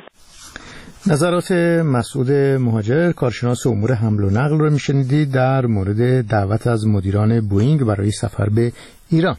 نظرات مسعود مهاجر، کارشناس امور حمل و نقل رو میشنیدید در مورد دعوت از مدیران بوئینگ برای سفر به ایران.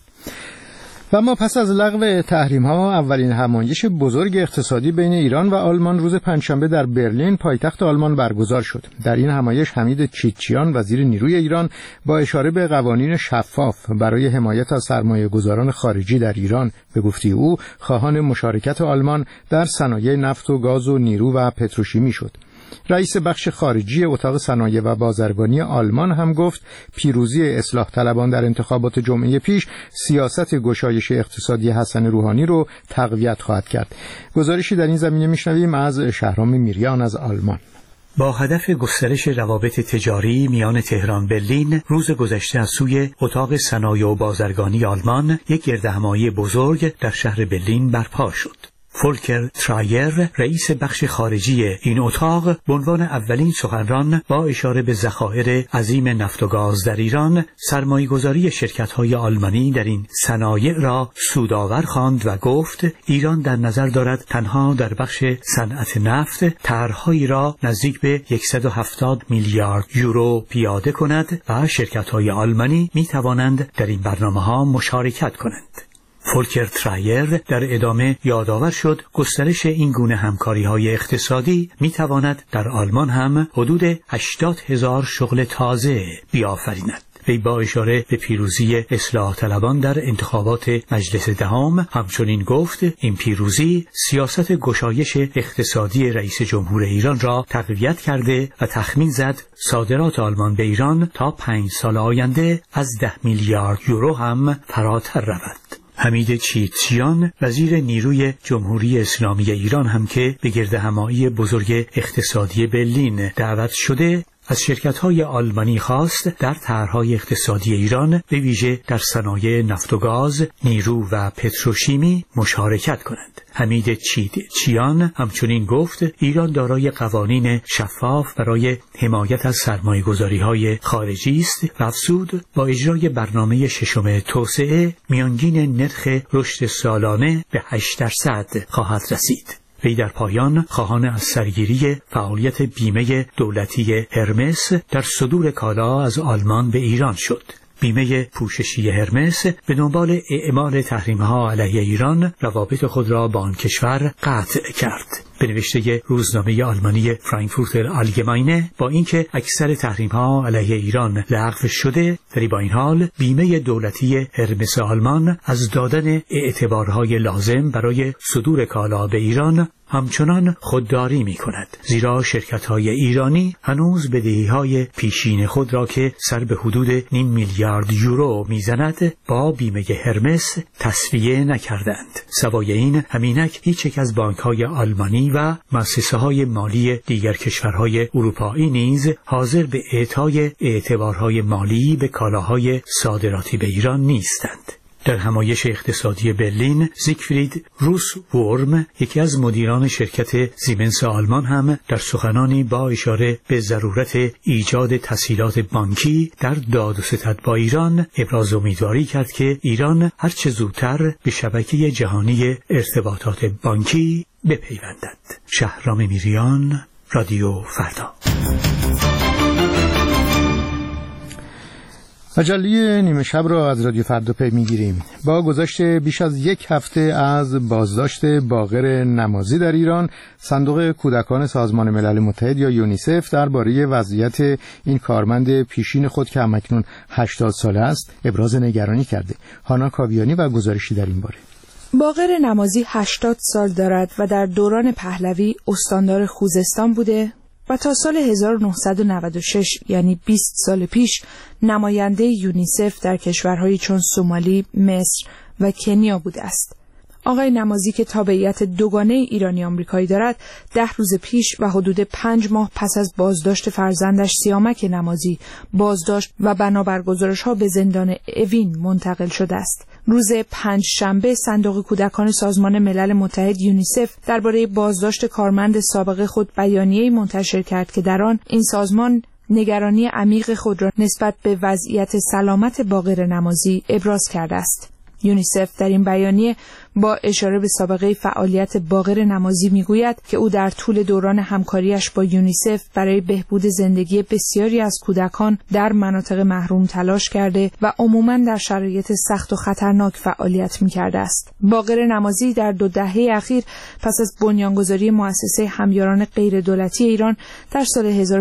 و اما پس از لغو تحریم‌ها، اولین همایش بزرگ اقتصادی بین ایران و آلمان روز پنجشنبه در برلین پایتخت آلمان برگزار شد. در این همایش حمید چیتچیان وزیر نیروی ایران با اشاره به قوانین شفاف برای حمایت از سرمایه‌گذاران خارجی در ایران به گفته او خواهان مشارکت آلمان در صنایع نفت و گاز و نیرو و پتروشیمی شد. رئیس بخش خارجی اتاق صنایع و بازرگانی آلمان هم گفت پیروزی اصلاح طلبان در انتخابات جمعه پیش سیاست گشایش اقتصادی حسن روحانی رو تقویت خواهد کرد. گزارشی در این زمینه میشنویم از شهرام میریان از آلمان. با هدف گسترش روابط تجاری میان تهران برلین روز گذشته از سوی اتاق صنایع و بازرگانی آلمان یک گردهمایی بزرگ در شهر برلین برپا شد. فولکر ترایر، رئیس بخش خارجی این اتاق، به عنوان اولین سخنران با اشاره به ذخایر عظیم نفت و گاز در ایران، سرمایه‌گذاری شرکت‌های آلمانی در این صنایع را سودآور خواند و گفت ایران در نظر دارد تنها در بخش صنعت نفت طرح‌هایی را نزدیک به 170 میلیارد یورو پیاده کند و شرکت‌های آلمانی می‌توانند در این برنامه‌ها مشارکت کنند. فولکر ترایر در ادامه یادآور شد گسترش این گونه همکاری‌های اقتصادی می‌تواند در آلمان هم حدود 80,000 شغل تازه بیافریند. وی با اشاره به پیروزی اصلاح طلبان در انتخابات مجلس دهم همچنین گفت این پیروزی سیاست گشایش اقتصادی رئیس جمهور ایران را تقویت کرده و تخمین زد صادرات آلمان به ایران تا 5 سال آینده از 10 میلیارد یورو هم فراتر رود. حمید چیتچیان، وزیر نیروی جمهوری اسلامی ایران هم که به گردهمایی بزرگ اقتصادی برلین دعوت شده، از شرکت‌های آلمانی خواست در طرح‌های اقتصادی ایران به ویژه در صنایع نفت و گاز، نیرو و پتروشیمی مشارکت کنند. حمید چیتچیان همچنین گفت ایران دارای قوانین شفاف برای حمایت از سرمایه‌گذاری‌های خارجی است و افزود با اجرای برنامه ششم توسعه میانگین نرخ رشد سالانه به 8% خواهد رسید. وی در پایان خواهان از سرگیری فعالیت بیمه دولتی هرمس در صدور کالا از آلمان به ایران شد. بیمه پوششی هرمس به دنبال اعمال تحریم‌ها علیه ایران روابط خود را با آن کشور قطع کرد. به نوشته روزنامه آلمانی فرانکفورتر آلگماینه، با اینکه اکثر تحریم‌ها علیه ایران لغو شده، ولی با این حال بیمه دولتی هرمس آلمان از دادن اعتبارهای لازم برای صدور کالا به ایران همچنان خودداری می کند، زیرا شرکت‌های ایرانی هنوز بدهی‌های پیشین خود را که سر به حدود 0.5 میلیارد یورو میزند با بیمه هرمس تسویه نکردند. سوای این، همینک هیچ یک از بانک‌های آلمانی و مؤسسه‌های مالی دیگر کشورهای اروپایی نیز حاضر به اعطای اعتبارهای مالی به کالاهای صادراتی به ایران نیستند. در همایش اقتصادی برلین، زیگفرید روسورم، یکی از مدیران شرکت سیمنس آلمان، هم در سخنانی با اشاره به ضرورت ایجاد تسهیلات بانکی در داد و ستد با ایران ابراز امیدواری کرد که ایران هرچه زودتر به شبکه جهانی ارتباطات بانکی بپیوندد. شهرام میریان، رادیو فردا. مجله نیمه شب را از رادیو فردا پی میگیریم. با گذشت بیش از 1 هفته از بازداشت باقر نمازی در ایران، صندوق کودکان سازمان ملل متحد یا یونیسف درباره وضعیت این کارمند پیشین خود که همکنون 80 ساله است ابراز نگرانی کرده. هانا کاویانی و گزارشی در این باره. باقر نمازی 80 سال دارد و در دوران پهلوی استاندار خوزستان بوده و تا سال 1996 یعنی 20 سال پیش نماینده یونیسف در کشورهای چون سومالی، مصر و کنیا بوده است. آقای نمازی که تابعیت دوگانه ایرانی آمریکایی دارد 10 روز پیش و حدود 5 ماه پس از بازداشت فرزندش سیامک نمازی بازداشت و بنابر گزارش‌ها به زندان اوین منتقل شده است. روز 5 شنبه صندوق کودکان سازمان ملل متحد یونیسف درباره بازداشت کارمند سابق خود بیانیه‌ای منتشر کرد که در آن این سازمان نگرانی عمیق خود را نسبت به وضعیت سلامت باقر نمازی ابراز کرده است. یونیسف در این بیانیه با اشاره به سابقه فعالیت باقر نمازی میگوید که او در طول دوران همکاریش با یونیسف برای بهبود زندگی بسیاری از کودکان در مناطق محروم تلاش کرده و عموماً در شرایط سخت و خطرناک فعالیت میکرده است. باقر نمازی در 2 دهه اخیر پس از بنیانگذاری مؤسسه همیاران غیردولتی ایران در سال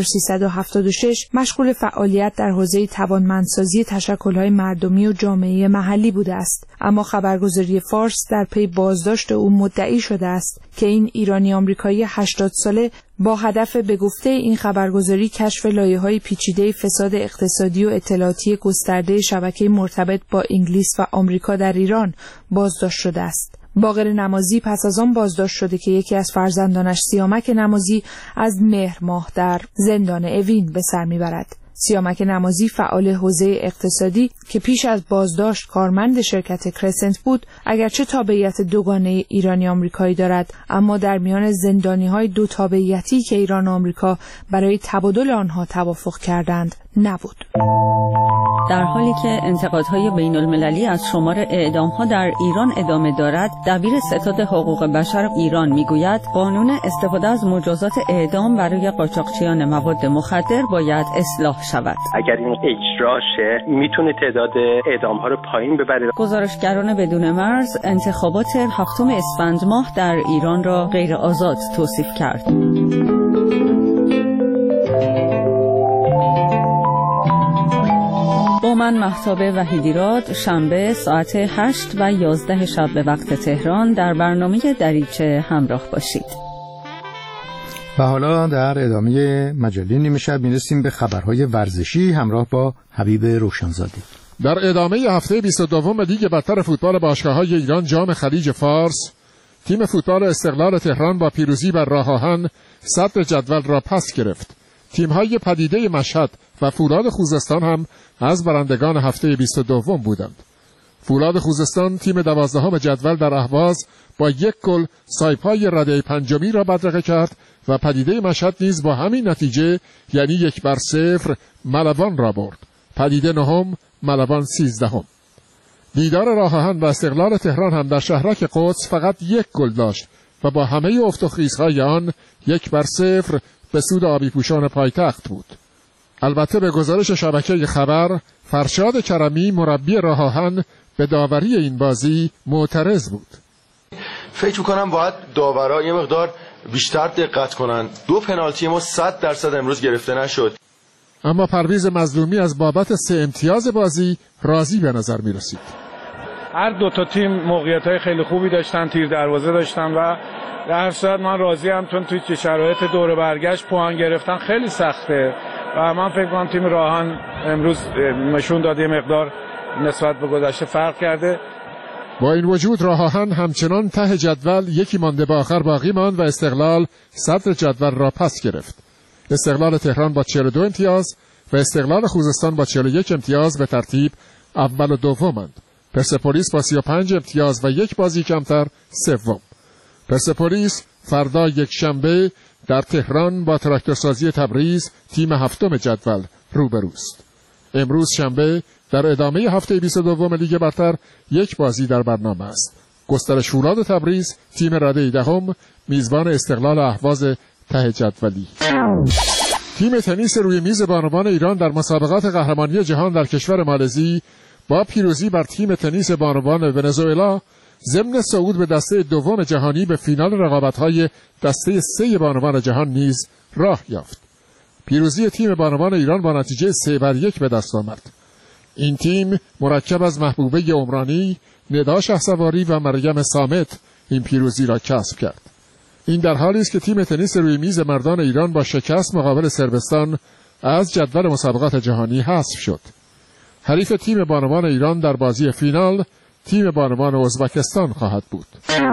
1376 مشغول فعالیت در حوزه توانمندسازی تشکل‌های مردمی و جامعه محلی بوده است. اما خبرگزاری فارس در پی بازداشت او مدعی شده است که این ایرانی آمریکایی 80 ساله با هدف به گفته این خبرگزاری کشف لایه‌های پیچیده فساد اقتصادی و اطلاعاتی گسترده شبکه مرتبط با انگلیس و آمریکا در ایران بازداشت شده است. باقر نمازی پس از آن بازداشت شده که یکی از فرزندانش سیامک نمازی از مهر ماه در زندان اوین به سر میبرد. سیامک نمازی فعال حوزه اقتصادی که پیش از بازداشت کارمند شرکت کرسنت بود، اگرچه تابعیت دوگانه ایرانی آمریکایی دارد، اما در میان زندانی‌های 2 تابعیتی که ایران و آمریکا برای تبادل آنها توافق کردند نبود. در حالی که انتقادهای بین المللی از شمار اعدام‌ها در ایران ادامه دارد، دبیر ستاد حقوق بشر ایران میگوید قانون استفاده از مجازات اعدام برای قاچاقچیان مواد مخدر باید اصلاح شود. اگر این اجرا شه میتونه تعداد اعدام‌ها رو پایین ببره. گزارشگران بدون مرز انتخابات 7 اسفند ماه در ایران را غیر آزاد توصیف کرد. با من مهتاب وحیدیراد، شنبه ساعت 8 و 11 شب به وقت تهران در برنامه دریچه همراه باشید. و حالا در ادامه مجله نیمه شب میرسیم به خبرهای ورزشی همراه با حبیب روشنزاده. در ادامه هفته 22 لیگ برتر فوتبال باشگاه‌های ایران جام خلیج فارس، تیم فوتبال استقلال تهران با پیروزی بر راه آهن صدر جدول را پس گرفت. تیم‌های پدیده مشهد و فولاد خوزستان هم از برندگان هفته 22 بودند. فولاد خوزستان تیم 12 جدول در اهواز با 1 گل سایپای رده 5 را بدرقه کرد و پدیده مشهد نیز با همین نتیجه یعنی 1-0 ملوان را برد. پدیده 9 ملوان 13. دیدار راه آهن و استقلال تهران هم در شهرک قدس فقط 1 گل داشت و با همه افت و خیزهای آن 1-0 به سود آبی پوشان پایتخت بود. البته به گزارش شبکه خبر، فرشاد کرمی مربی راه آهن به داوری این بازی معترض بود. فکر می‌کنم باید داورا یه مقدار بیشتر دقت کنن. 2 پنالتی ما 100% امروز گرفته نشد. اما پرویز مظلومی از بابت 3 امتیاز بازی راضی به نظر می رسید. هر دو تا تیم موقعیت‌های خیلی خوبی داشتن، تیر دروازه داشتن و در هر صورت من راضیم، چون توی شرایط دور برگشت پوان گرفتن خیلی سخته و من فکر کنم تیم راهان امروز نشون داد یه مقدار نسبت به گذشته فرق کرده. با این وجود راه آهن همچنان ته جدول یکی مانده به آخر باقی ماند و استقلال صدر جدول را پس گرفت. استقلال تهران با 42 امتیاز و استقلال خوزستان با 41 امتیاز به ترتیب اول و دومند. پرسپولیس با 35 امتیاز و 1 بازی کمتر سوم. پرسپولیس فردا یک شنبه در تهران با تراکتورسازی تبریز تیم هفتم جدول روبروست. امروز شنبه در ادامه هفته 22 لیگ برتر 1 بازی در برنامه است. گسترش فولاد تبریز تیم رده دهم میزبان استقلال اهواز ته جدولی. تیم تنیس روی میز بانوان ایران در مسابقات قهرمانی جهان در کشور مالزی با پیروزی بر تیم تنیس بانوان ونزوئلا ضمن صعود به دسته دوم جهانی به فینال رقابت‌های دسته 3 بانوان جهان نیز راه یافت. پیروزی تیم بانوان ایران با نتیجه 3-1 به دست آمد. این تیم مرکب از محبوبه عمرانی، ندا شهسواری و مریم صامت این پیروزی را کسب کرد. این در حالی است که تیم تنیس روی میز مردان ایران با شکست مقابل صربستان از جدول مسابقات جهانی حذف شد. حریف تیم بانوان ایران در بازی فینال تیم بانوان ازبکستان خواهد بود.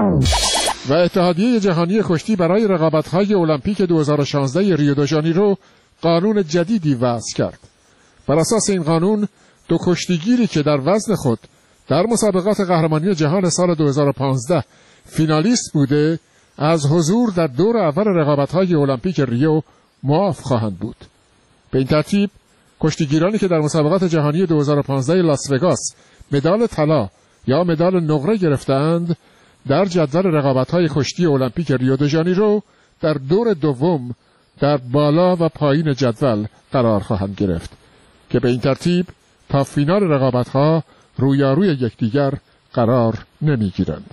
و اتحادیه جهانی کشتی برای رقابت‌های المپیک 2016 ریو دو ژانیرو قانون جدیدی وضع کرد. بر اساس این قانون 2 کشتیگیری که در وزن خود در مسابقات قهرمانی جهان سال 2015 فینالیست بوده از حضور در دور اول رقابت‌های المپیک ریو معاف خواهند بود. به این ترتیب کشتیگیرانی که در مسابقات جهانی 2015 لاس وگاس مدال طلا یا مدال نقره گرفتند در جدول رقابت‌های کشتی المپیک ریو دو ژانیرو در دور دوم در بالا و پایین جدول قرار خواهند گرفت که به این ترتیب تا فینال رقابت‌ها رویاروی یکدیگر قرار نمی‌گیرند.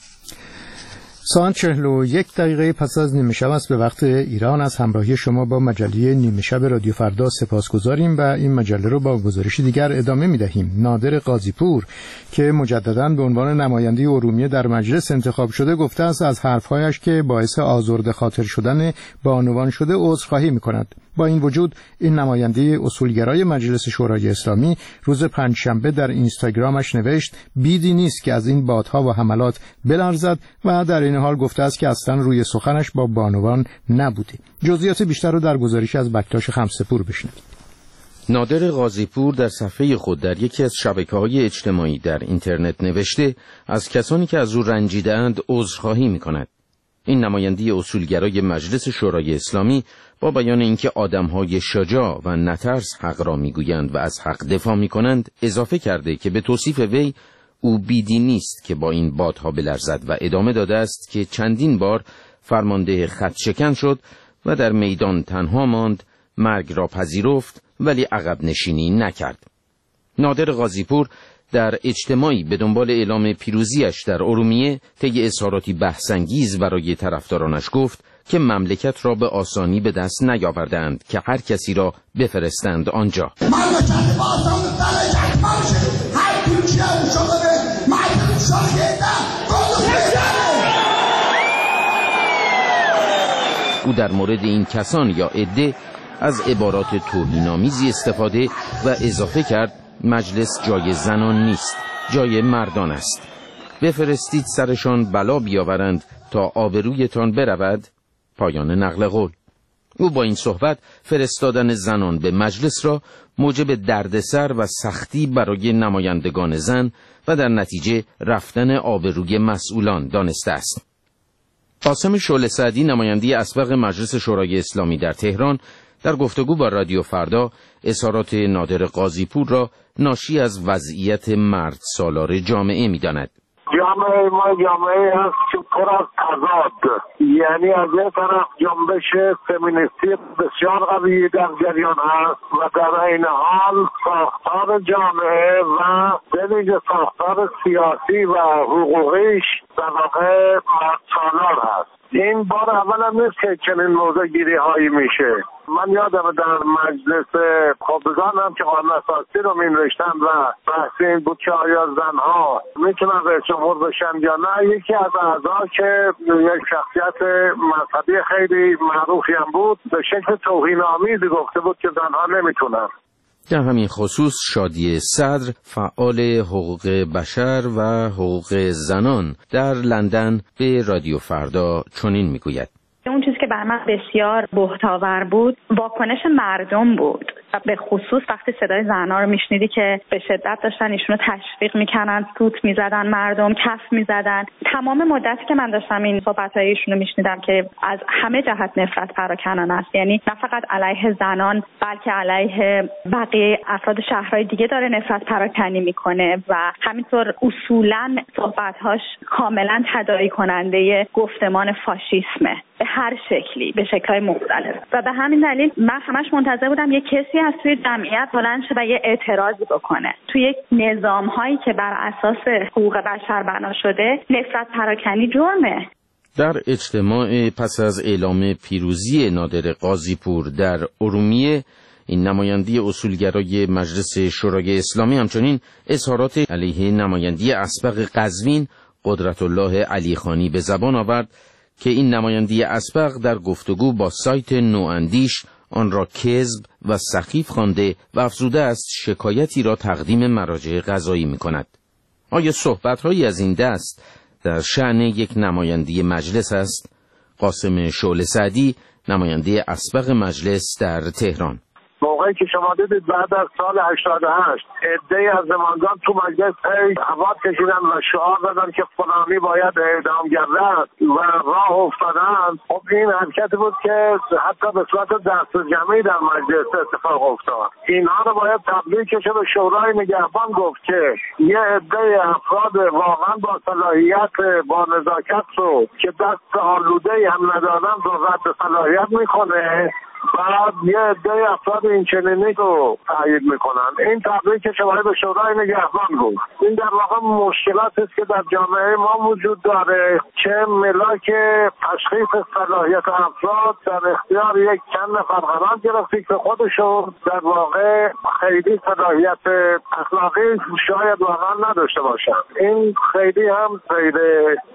ساعت 41 دقیقه پس از نیمه شب است به وقت ایران. از همراهی شما با مجله نیمه شب رادیو فردا سپاسگزاریم و این مجله رو با گزارش دیگر ادامه می‌دهیم. نادر قاضی‌پور که مجدداً به عنوان نماینده ارومیه در مجلس انتخاب شده گفته است از حرف‌هایش که باعث آزرده خاطر شدن بانوان شده عذرخواهی می‌کند. با این وجود این نماینده اصولگرای مجلس شورای اسلامی روز پنجشنبه در اینستاگرامش نوشت بیدی نیست که از این بادها و حملات بلرزد و در این حال گفته است که اصلا روی سخنش با بانوان نبوده. جزئیات بیشتر رو در گزارش از بکتاش خمسه‌پور بشنوید. نادر قاضی‌پور در صفحه خود در یکی از شبکه‌های اجتماعی در اینترنت نوشته از کسانی که از او رنجیده‌اند عذرخواهی می‌کند. این نماینده اصولگرای مجلس شورای اسلامی با بیان اینکه آدم‌های شجاع و نترس حق را می‌گویند و از حق دفاع می‌کنند اضافه کرده که به توصیف وی او بیدی نیست که با این بادها بلرزد و ادامه داده است که چندین بار فرمانده خط شکن شد و در میدان تنها ماند، مرگ را پذیرفت ولی عقب نشینی نکرد. نادر قاضی‌پور در اجتماعی به دنبال اعلام پیروزیش در ارومیه طی اظهاراتی بحث‌انگیز برای طرفدارانش گفت که مملکت را به آسانی به دست نیاوردند که هر کسی را بفرستند آنجا. او در مورد این کسان یا عده از عبارات توهین‌آمیزی استفاده و اضافه کرد مجلس جای زنان نیست، جای مردان است. بفرستید سرشان بلا بیاورند تا آبرویتان برود. پایان نقل قول. او با این صحبت فرستادن زنان به مجلس را موجب دردسر و سختی برای نمایندگان زن و در نتیجه رفتن آبروی مسئولان دانسته است. قاسم شعله سعدی نماینده اسبق مجلس شورای اسلامی در تهران در گفتگو با رادیو فردا اظهارات نادر قاضی‌پور را ناشی از وضعیت مرد سالار جامعه می‌داند. جامعه ما جامعه هست که پر از تضاد، یعنی از یه طرف جنبش فمینیستی بسیار قوی در جریان هست و در این حال ساختار جامعه و به ویژه ساختار سیاسی و حقوقیش در واقع مرد سالار هست. این بار اول هم نیست که چنین موضوع گیری هایی میشه. من یادم در مجلس خبرگان هم که قانون اساسی رو مینوشتن و بحث این بود که آیا زنها میتونن رئیس جمهور بشن یا نه، یکی از اعضا که یک شخصیت مذهبی خیلی معروفی هم بود به شکل توهین‌آمیزی گفته بود که زنها نمیتونن. در همین خصوص شادی صدر، فعال حقوق بشر و حقوق زنان در لندن به رادیو فردا چنین میگوید: اون چیزی که بر من بسیار بهت‌آور بود واکنش مردم بود، به خصوص وقتی صدای زن‌ها رو میشنیدی که به شدت داشتن ایشونو تشویق میکنن، سوت میزدن، مردم کف میزدن. تمام مدتی که من داشتم این صحبت‌های ایشونو میشنیدم که از همه جهت نفرت پراکنان است، یعنی نه فقط علیه زنان بلکه علیه بقیه افراد شهرهای دیگه داره نفرت پراکنی میکنه و همینطور اصولاً صحبت‌هاش کاملاً تداعی کننده گفتمان فاشیسمه به هر شکلی، به شکل‌های مختلف. و به همین دلیل من همش منتظر بودم یک کسی از توی جمعیت بلند شه و یه اعتراضی بکنه. توی یک نظام‌هایی که بر اساس حقوق بشر بنا شده نفرت پراکنی جرمه. در اجتماع پس از اعلام پیروزی نادر قاضی‌پور در ارومیه، این نماینده اصولگرای مجلس شورای اسلامی همچنین اظهارات علیه نماینده اسبق قزوین قدرت الله علیخانی به زبان آورد که این نماینده اسبق در گفتگو با سایت نواندیش آن را کذب و سخیف خوانده و افزوده است شکایتی را تقدیم مراجع قضایی می‌کند. آیا صحبت‌هایی از این دست در شأن یک نماینده مجلس است؟ قاسم شعله سعدی، نماینده اسبق مجلس در تهران: موقعی که شما دیدید بعد از سال 88 عده‌ای از نمایندگان تو مجلس هوا کشیدن و شعار دادن که فلانی باید اعدام گردد و راه افتادن، خب این حرکتی بود که حتی به صورت دست جمعی در مجلس اتفاق افتاد. اینها رو باید تبلیغش به شورای نگهبان گفت که یه عده افراد واقعا با صلاحیت، با نزاکت رو که دست آلوده‌ای هم ندادن رو رد صلاحیت میکنه، بعد یه عده افراد این چنینی رو تایید میکنن. این تبریک شباهی به شورای نگهبان بود. این در واقع مشکلات است که در جامعه ما وجود داره که ملاک تشخیص صلاحیت افراد در اختیار یک چند نفر قرار گرفتی که خودشون در واقع خیلی صلاحیت اخلاقی شاید واقعا نداشته باشن. این خیلی هم خیلی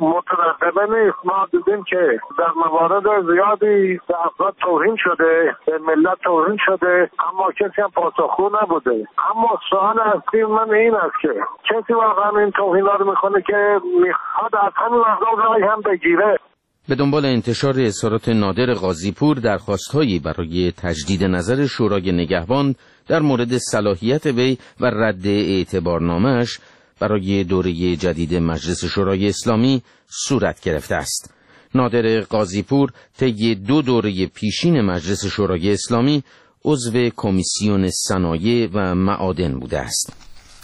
مترقبه نیست. ما دیدیم که در موارد زیادی به افراد توهین شده، به ملت توهین شده، اما کسی هم پاسخگو نبوده. اما سوال اصلی من این است که کسی واقعا این توهینا رو میکنه که میخواد از همین مردم رای هم بگیره. به دنبال انتشار اظهارات نادر قاضی‌پور درخواست‌هایی برای تجدید نظر شورای نگهبان در مورد صلاحیت وی و رد اعتبارنامه‌اش برای دوره جدید مجلس شورای اسلامی صورت گرفته است. نادر قاضی‌پور طی 2 دوره پیشین مجلس شورای اسلامی عضو کمیسیون صنایع و معادن بوده است.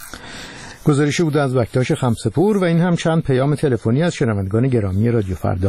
گزارشی بوده از بکتاش خمسه‌پور و این هم چند پیام تلفنی از شنوندگان گرامی رادیو فردا.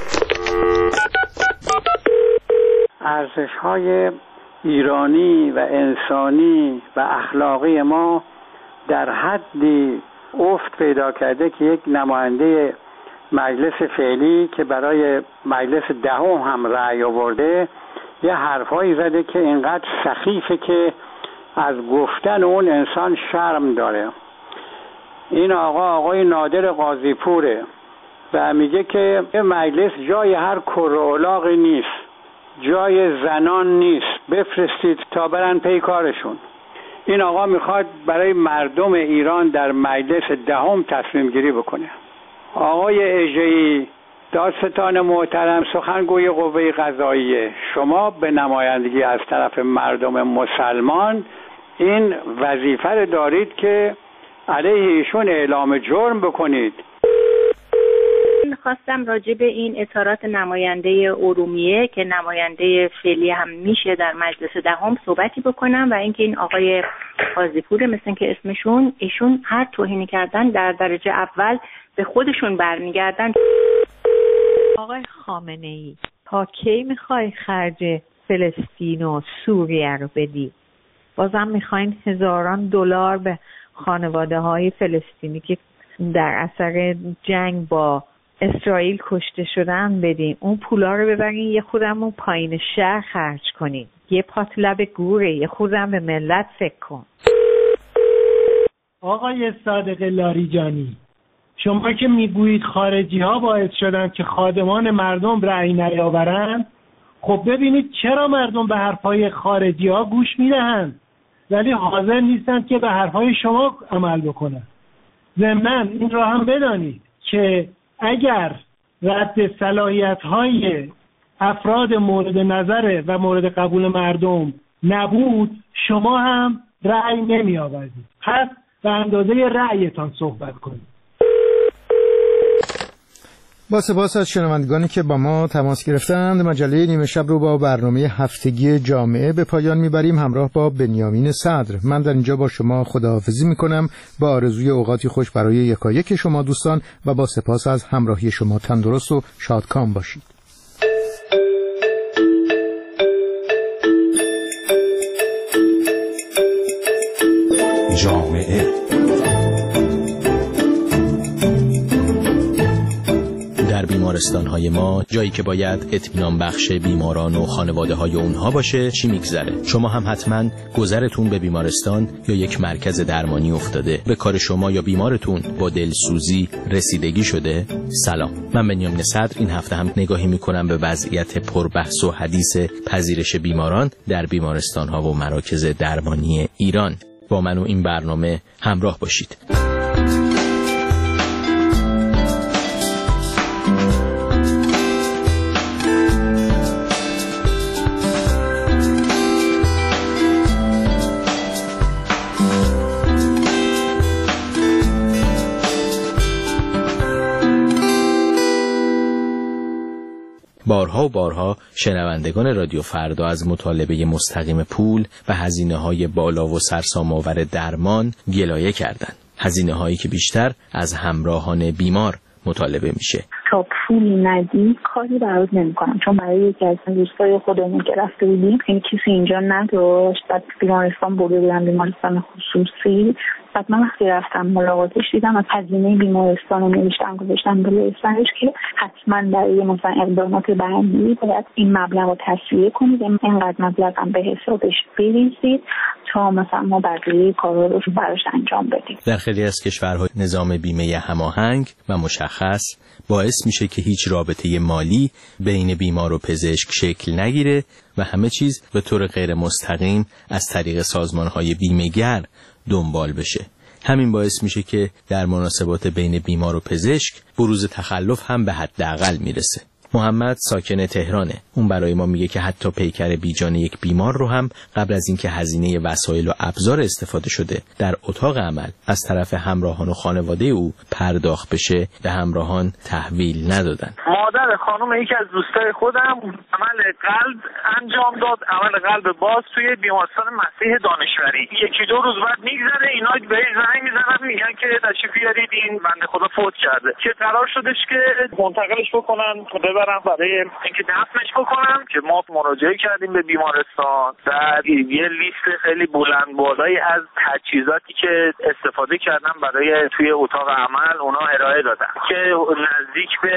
ارزش‌های ایرانی و انسانی و اخلاقی ما در حدی افت پیدا کرده که یک نماینده مجلس فعلی که برای مجلس دهم هم رأی آورده یه حرفایی زده که اینقدر سخیفه که از گفتن اون انسان شرم داره. این آقای نادر قاضی‌پوره و میگه که مجلس جای هر کرولاغی نیست، جای زنان نیست، بفرستید تا برن پی کارشون. این آقا میخواد برای مردم ایران در مجلس دهم تصمیم گیری بکنه. آقای اژه‌ای، دادستان محترم، سخنگوی قوه قضاییه، شما به نمایندگی از طرف مردم مسلمان این وظیفه رو دارید که علیه ایشون اعلام جرم بکنید. خواستم راجع به این اظهارات نماینده ارومیه که نماینده فعلی هم میشه در مجلس دهم صحبتی بکنم و اینکه این آقای قاضی‌پور مثل که اسمشون، ایشون هر توهینی کردن در درجه اول به خودشون برمیگردن. آقای خامنه‌ای، تا کی میخوای خرج فلسطین و سوریه رو بدی؟ بازم میخواین هزاران $، به خانواده های فلسطینی که در اثر جنگ با اسرائیل کشته شدن بدیم، اون پولا رو ببرین یه خودمون پایین شهر خرج کنیم، یه پاتلب گوره، یه خودم به ملت فکر کن. آقای صادق لاریجانی، شما که میگویید خارجی ها باعث شدن که خادمان مردم رأی نیاورند، خب ببینید چرا مردم به حرفای خارجی ها گوش میدهند ولی حاضر نیستند که به حرفای شما عمل بکنند. ضمناً این را هم بدانید که اگر رد صلاحیت های افراد مورد نظر و مورد قبول مردم نبود، شما هم رأی نمی آوردید. پس به اندازه رأیتان صحبت کنید. با سپاس از شنوندگانی که با ما تماس گرفتند، مجله نیمه شب رو با برنامه هفتگی جامعه به پایان میبریم همراه با بنیامین صدر. من در اینجا با شما خداحافظی میکنم با آرزوی اوقاتی خوش برای یکایک شما دوستان و با سپاس از همراهی شما. تندرست و شادکام باشید. جامعه در بیمارستان‌های ما، جایی که باید اطمینان بخش بیماران و خانواده‌های اونها باشه، چی میگذره؟ شما هم حتما گذرتون به بیمارستان یا یک مرکز درمانی افتاده. به کار شما یا بیمارتون با دلسوزی رسیدگی شده؟ سلام، من بنیامین صدر این هفته هم نگاهی میکنم به وضعیت پربحث و حدیث پذیرش بیماران در بیمارستان‌ها و مراکز درمانی ایران. با من و این برنامه همراه باشید. بارها و بارها شنوندگان رادیو فردا از مطالبه مستقیم پول و هزینه‌های بالا و سرسام‌آور درمان گلایه کردند. هزینه‌هایی که بیشتر از همراهان بیمار مطالبه میشه. تا پولی ندی کاری برات نمی‌کنم، چون برای یکی از دوستای خودمون که رفته بودیم این کسی اینجا نداشت، بعد بیمارستان برده بودن، بیمارستان خصوصی. بعد من وقتی رفتم ملاقاتش دیدم از هزینه بیمارستان رو نوشتم گذاشتم روی سرش که حتما برای مثلا اقدامات بعدی باید این مبلغ رو تسویه کنید، اینقدر مبلغ هم به حسابش بریزید تا مثلا ما بقیه کارا رو براش انجام بدیم. در خیلی از کشورها نظام بیمه هماهنگ و مشخص باعث میشه که هیچ رابطه مالی بین بیمار و پزشک شکل نگیره و همه چیز به طور غیر مستقیم از طریق سازمان‌های بیمه‌گر دنبال بشه. همین باعث میشه که در مناسبات بین بیمار و پزشک بروز تخلف هم به حداقل میرسه. محمد ساکن تهرانه. اون برای ما میگه که حتی پیکر بیجان یک بیمار رو هم قبل از اینکه هزینه وسایل و ابزار استفاده شده در اتاق عمل از طرف همراهان و خانواده او پرداخت بشه به همراهان تحویل ندادن. مادر خانم یکی از دوستای خودم عمل قلب انجام داد، عمل قلب باز توی بیمارستان مسیح دانشوری. یکی دو روز بعد میگذره اینا بهش زنگ میزنن میگن که تشریف بیارید این بنده خدا فوت کرده، که قرار شدش که منتقلش بکنن ببرن برای اینکه دفنش بکنن. که ما مراجعه کردیم به بیمارستان و یه لیست خیلی بلند بالایی از تجهیزاتی که استفاده کردن برای توی اتاق عمل اونا ارائه دادن که نزدیک به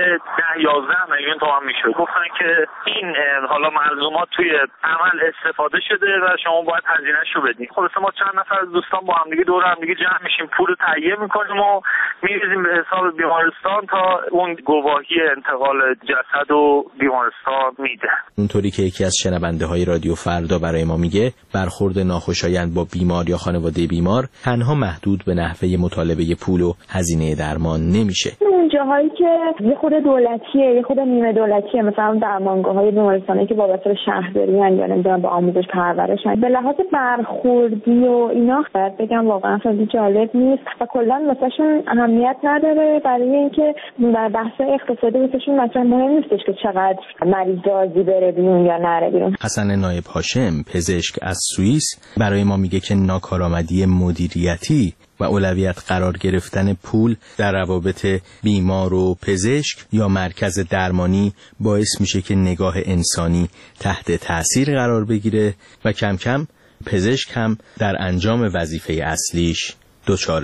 10-11 میلیون تومان میشد. گفتن که این حالا ملزومات توی عمل استفاده شده و شما باید هزینه‌اش رو بدید. خلاص ما چند نفر از دوستان با هم دیگه دور هم دیگه جمع میشیم، پول رو تهیه میکنیم و میریزیم به حساب بیمارستان تا اون گواهی انتقال جسد و بیمارستان میده. اونطوری که یکی از شنونده های رادیو فردا برای ما میگه، برخورد ناخوشایند با بیمار یا خانواده بیمار تنها محدود به نحوه مطالبه پول و هزینه درمان نمیشه. اون جاهایی که یه خود دولتیه یه خود نیمه دولتیه، مثلا درمانگاه‌های بیمارستانی که وابسته به شهرداری ان یا نمیدونم به آموزش پرورش ان، به لحاظ برخوردی و اینا باید بگم واقعا خیلی جالب نیست و کلا واسهشون اهمیت نداره، برای اینکه در بحث اقتصادی واسهشون مثلا مهم نیستش که چقدر مریض راضی بره بیرون یا نره بیرون. حسن نایب هاشم پزشک از سوئیس برای ما میگه که ناکارآمدی مدیریتی و اولویت قرار گرفتن پول در روابط بیمار و پزشک یا مرکز درمانی باعث میشه که نگاه انسانی تحت تأثیر قرار بگیره و کم کم پزشک هم در انجام وظیفه اصلیش دچار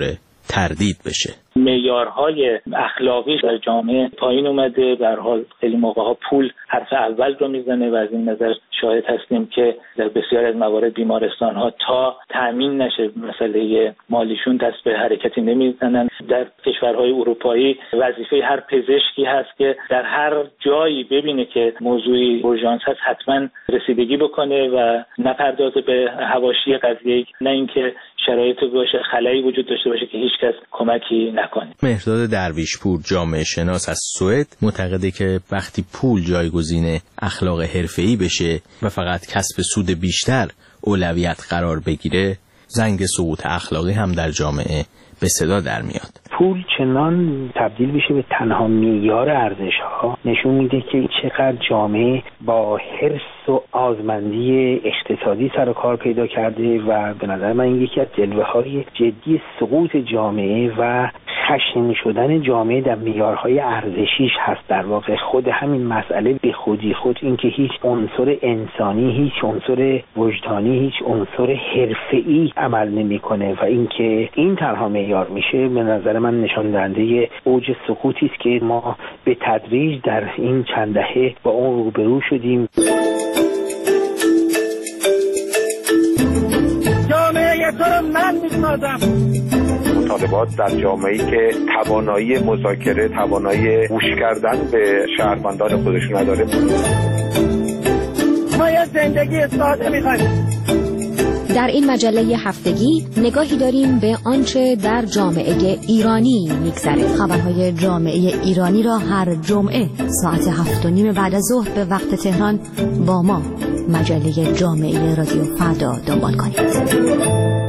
تردید بشه. معیارهای اخلاقی در جامعه پایین اومده. به هر حال خیلی موقع‌ها پول حرف اول رو میزنه و از این نظر شاهد هستیم که در بسیار از موارد بیمارستان‌ها تا تامین نشه مسئله مالیشون دست به حرکتی نمیزنن. در کشورهای اروپایی وظیفه هر پزشکی هست که در هر جایی ببینه که موضوعی اورژانس هست حتما رسیدگی بکنه و نپردازه به حواشی قضیه، نه اینکه شرایط باشه خلایی وجود داشته باشه که هیچکس کمکی نکنه. مهرداد درویشپور جامعه شناس از سوئد معتقده که وقتی پول جایگزین اخلاق حرفه‌ای بشه و فقط کسب سود بیشتر اولویت قرار بگیره، زنگ سقوط اخلاقی هم در جامعه به صدا در میاد. پول چنان تبدیل بشه به تنها معیار ارزش‌ها نشون میده که چقدر جامعه با حرص و آزمندی اقتصادی سر و کار پیدا کرده و به نظر من این یکی از جلوه‌های جدی سقوط جامعه و خشن شدن جامعه در معیارهای ارزشیش هست. در واقع خود همین مسئله به خودی خود این که هیچ عنصر انسانی، هیچ عنصر وجدانی، هیچ عنصر حرفه‌ای عمل نمی‌کنه و اینکه این تنها معیار میشه، به نظر من نشان دهنده اوج سقوطی است که ما به تدریج در این چند دهه با اون روبرو شدیم. جامعه تو رو من می‌سازم. مطالبات در جامعه‌ای که توانایی مذاکره، توانایی گوش کردن به شهروندان خودش نداره. ما یه زندگی ساده می‌خوایم. در این مجله هفتگی نگاهی داریم به آنچه در جامعه ایرانی می‌گذره. خبرهای جامعه ایرانی را هر جمعه ساعت 7:30 بعد از ظهر به وقت تهران با ما مجله جامعه رادیو فردا دنبال کنید.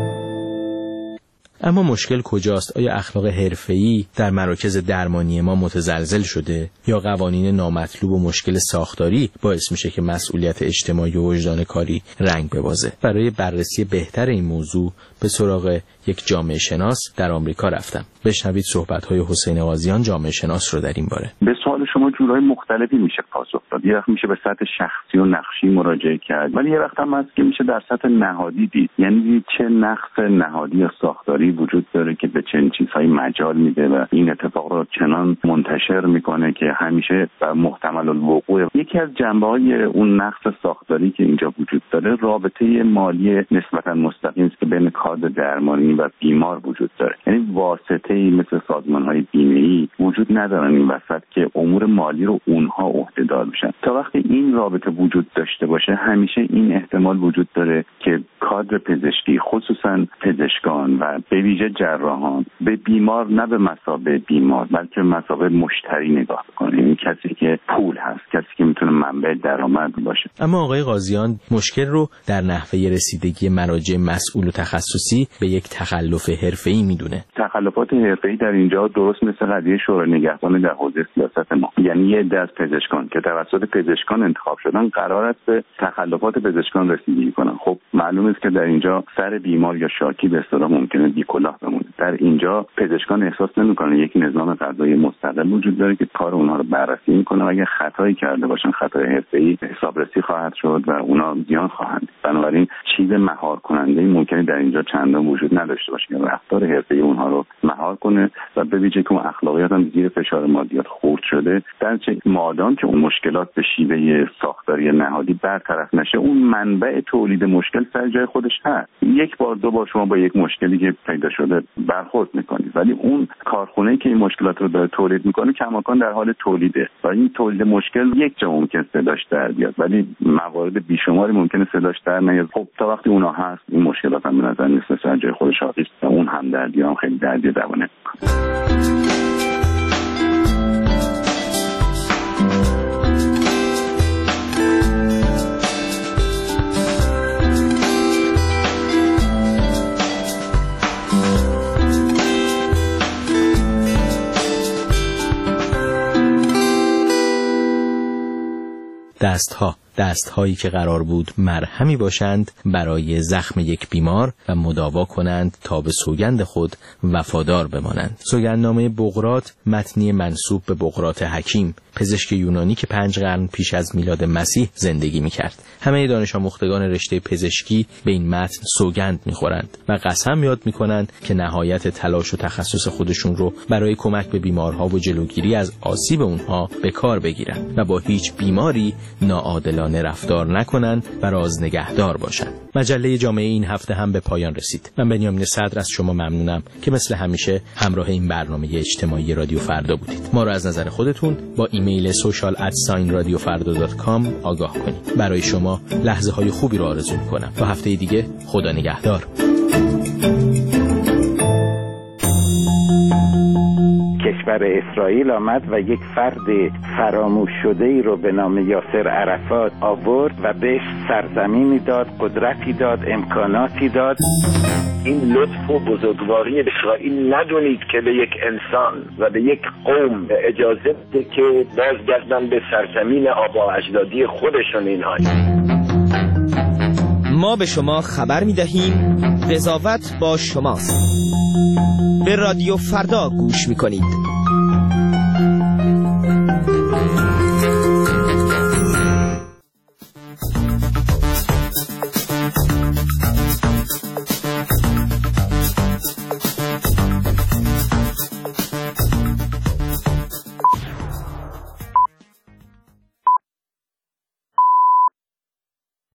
اما مشکل کجاست؟ آیا اخلاق حرفه‌ای در مراکز درمانی ما متزلزل شده یا قوانین نامطلوب و مشکل ساختاری باعث میشه که مسئولیت اجتماعی و وجدان کاری رنگ ببازه؟ برای بررسی بهتر این موضوع به سراغ یک جامعه شناس در آمریکا رفتم. بشنوید صحبت‌های حسین قاضیان جامعه شناس رو در این باره. به سوال شما جورای مختلفی میشه پاسخ داد. یه وقت میشه به سطح شخصی و نقشی مراجعه کرد، ولی یه وقت هم هست که میشه در سطح نهادی دید. یعنی چه نقص نهادی یا ساختاری وجود داره که به چنین چیزهایی مجال میده و این اتفاق رو چنان منتشر میکنه که همیشه محتمل الوقوع. یکی از جنبه‌های اون نقص ساختاری که اینجا وجود داره رابطه مالی نسبتا مستقیم است که بین کادر درمانی و بیمار وجود داره. یعنی واسطه‌ای مثل سازمان‌های بیمه‌ای وجود ندارن این وسط که امور مالی رو اونها عهده‌دار بشن. تا وقتی این رابطه وجود داشته باشه همیشه این احتمال وجود داره که کادر پزشکی خصوصا پزشکان و به ویژه جراحان به بیمار نه به مثابه بیمار بلکه به مثابه مشتری نگاه کنه. این کسی که پول هست، کسی که میتونه منبع درآمد باشه. اما آقای قاضیان مشکل رو در نحوه رسیدگی مراجع مسئول و تخصصی به یک تخلف حرفه‌ای میدونه. تخلفات حرفه‌ای در اینجا درست مثل قضیه شورای نگهبان در حوزه سیاست ما، یعنی یه عده از پزشکان که توسط پزشکان انتخاب شدن قرار است به تخلفات پزشکان رسیدگی کنن. خب معلوم است که در اینجا سر بیمار یا شاکی به اصطلاح ممکنه بی‌کلاه بمونه. در اینجا پزشکان احساس نمی‌کنن یک نظام قضایی مستقل وجود داره که کار اونها رو بررسی می‌کنه و اگه خطایی کرده باشن خطای حرفه‌ای حسابرسی خواهد شد و اونا زیان خواهند. بنابراین چیز مهار کننده ممکنه در اینجا چندان وجود نداشته باشه که رفتار حرفه‌ای اونها رو مهار کنه و به ویژه که اون اخلاقیات هم زیر فشار مادیات خورد شده. در چه مادام که اون مشکلات به شیوه ساختاری نهادی برطرف نشه اون منبع تولید مشکل سر جای خودش هست. یک بار دو بار شما با یک مشکلی که پیدا شده برخورد میکنید، ولی اون کارخونه‌ای که این مشکلات رو داره تولید میکنه کماکان در حال تولیده و این تولید مشکل یک جا ممکن صداش در بیاد ولی موارد بیشماری ممکنه صداش در نیاد. خب تا وقتی اونا هست این مشکلات هم به نظر نیست سر جای خودش حاضر است. اون هم دردی هم خیلی دردی دوانه. دستها دست‌هایی که قرار بود مرهمی باشند برای زخم یک بیمار و مداوا کنند تا به سوگند خود وفادار بمانند. سوگندنامه بقراط متنی منسوب به بقراط حکیم، پزشک یونانی که 5 قرن پیش از میلاد مسیح زندگی می‌کرد. همه دانش آموختگان رشته پزشکی به این متن سوگند می‌خورند و قسم یاد می‌کنند که نهایت تلاش و تخصص خودشون رو برای کمک به بیمارها و جلوگیری از آسیب اونها به کار بگیرند و با هیچ بیماری ناعادلانه رفتار نکنند و راز نگهدار باشند. مجله جامعه این هفته هم به پایان رسید. من بنیامین صدر از شما ممنونم که مثل همیشه همراه این برنامه اجتماعی رادیو فردا بودید. ما رو از نظر خودتون با ایمیل social@radiofarda.com آگاه کنید. برای شما لحظه های خوبی رو آرزو می‌کنم. تا هفته دیگه خدا نگهدار. کشور اسرائیل آمد و یک فرد فراموش شده ای رو به نام یاسر عرفات آورد و بهش سرزمینی داد، قدرتی داد، امکاناتی داد. این لطف و بزرگواری اسرائیل ندونید که به یک انسان و به یک قوم اجازه بده که بازگردن به سرزمین آبا اجدادی خودشون اینها. ما به شما خبر می‌دهیم قضاوت با شماست. به رادیو فردا گوش می‌کنید.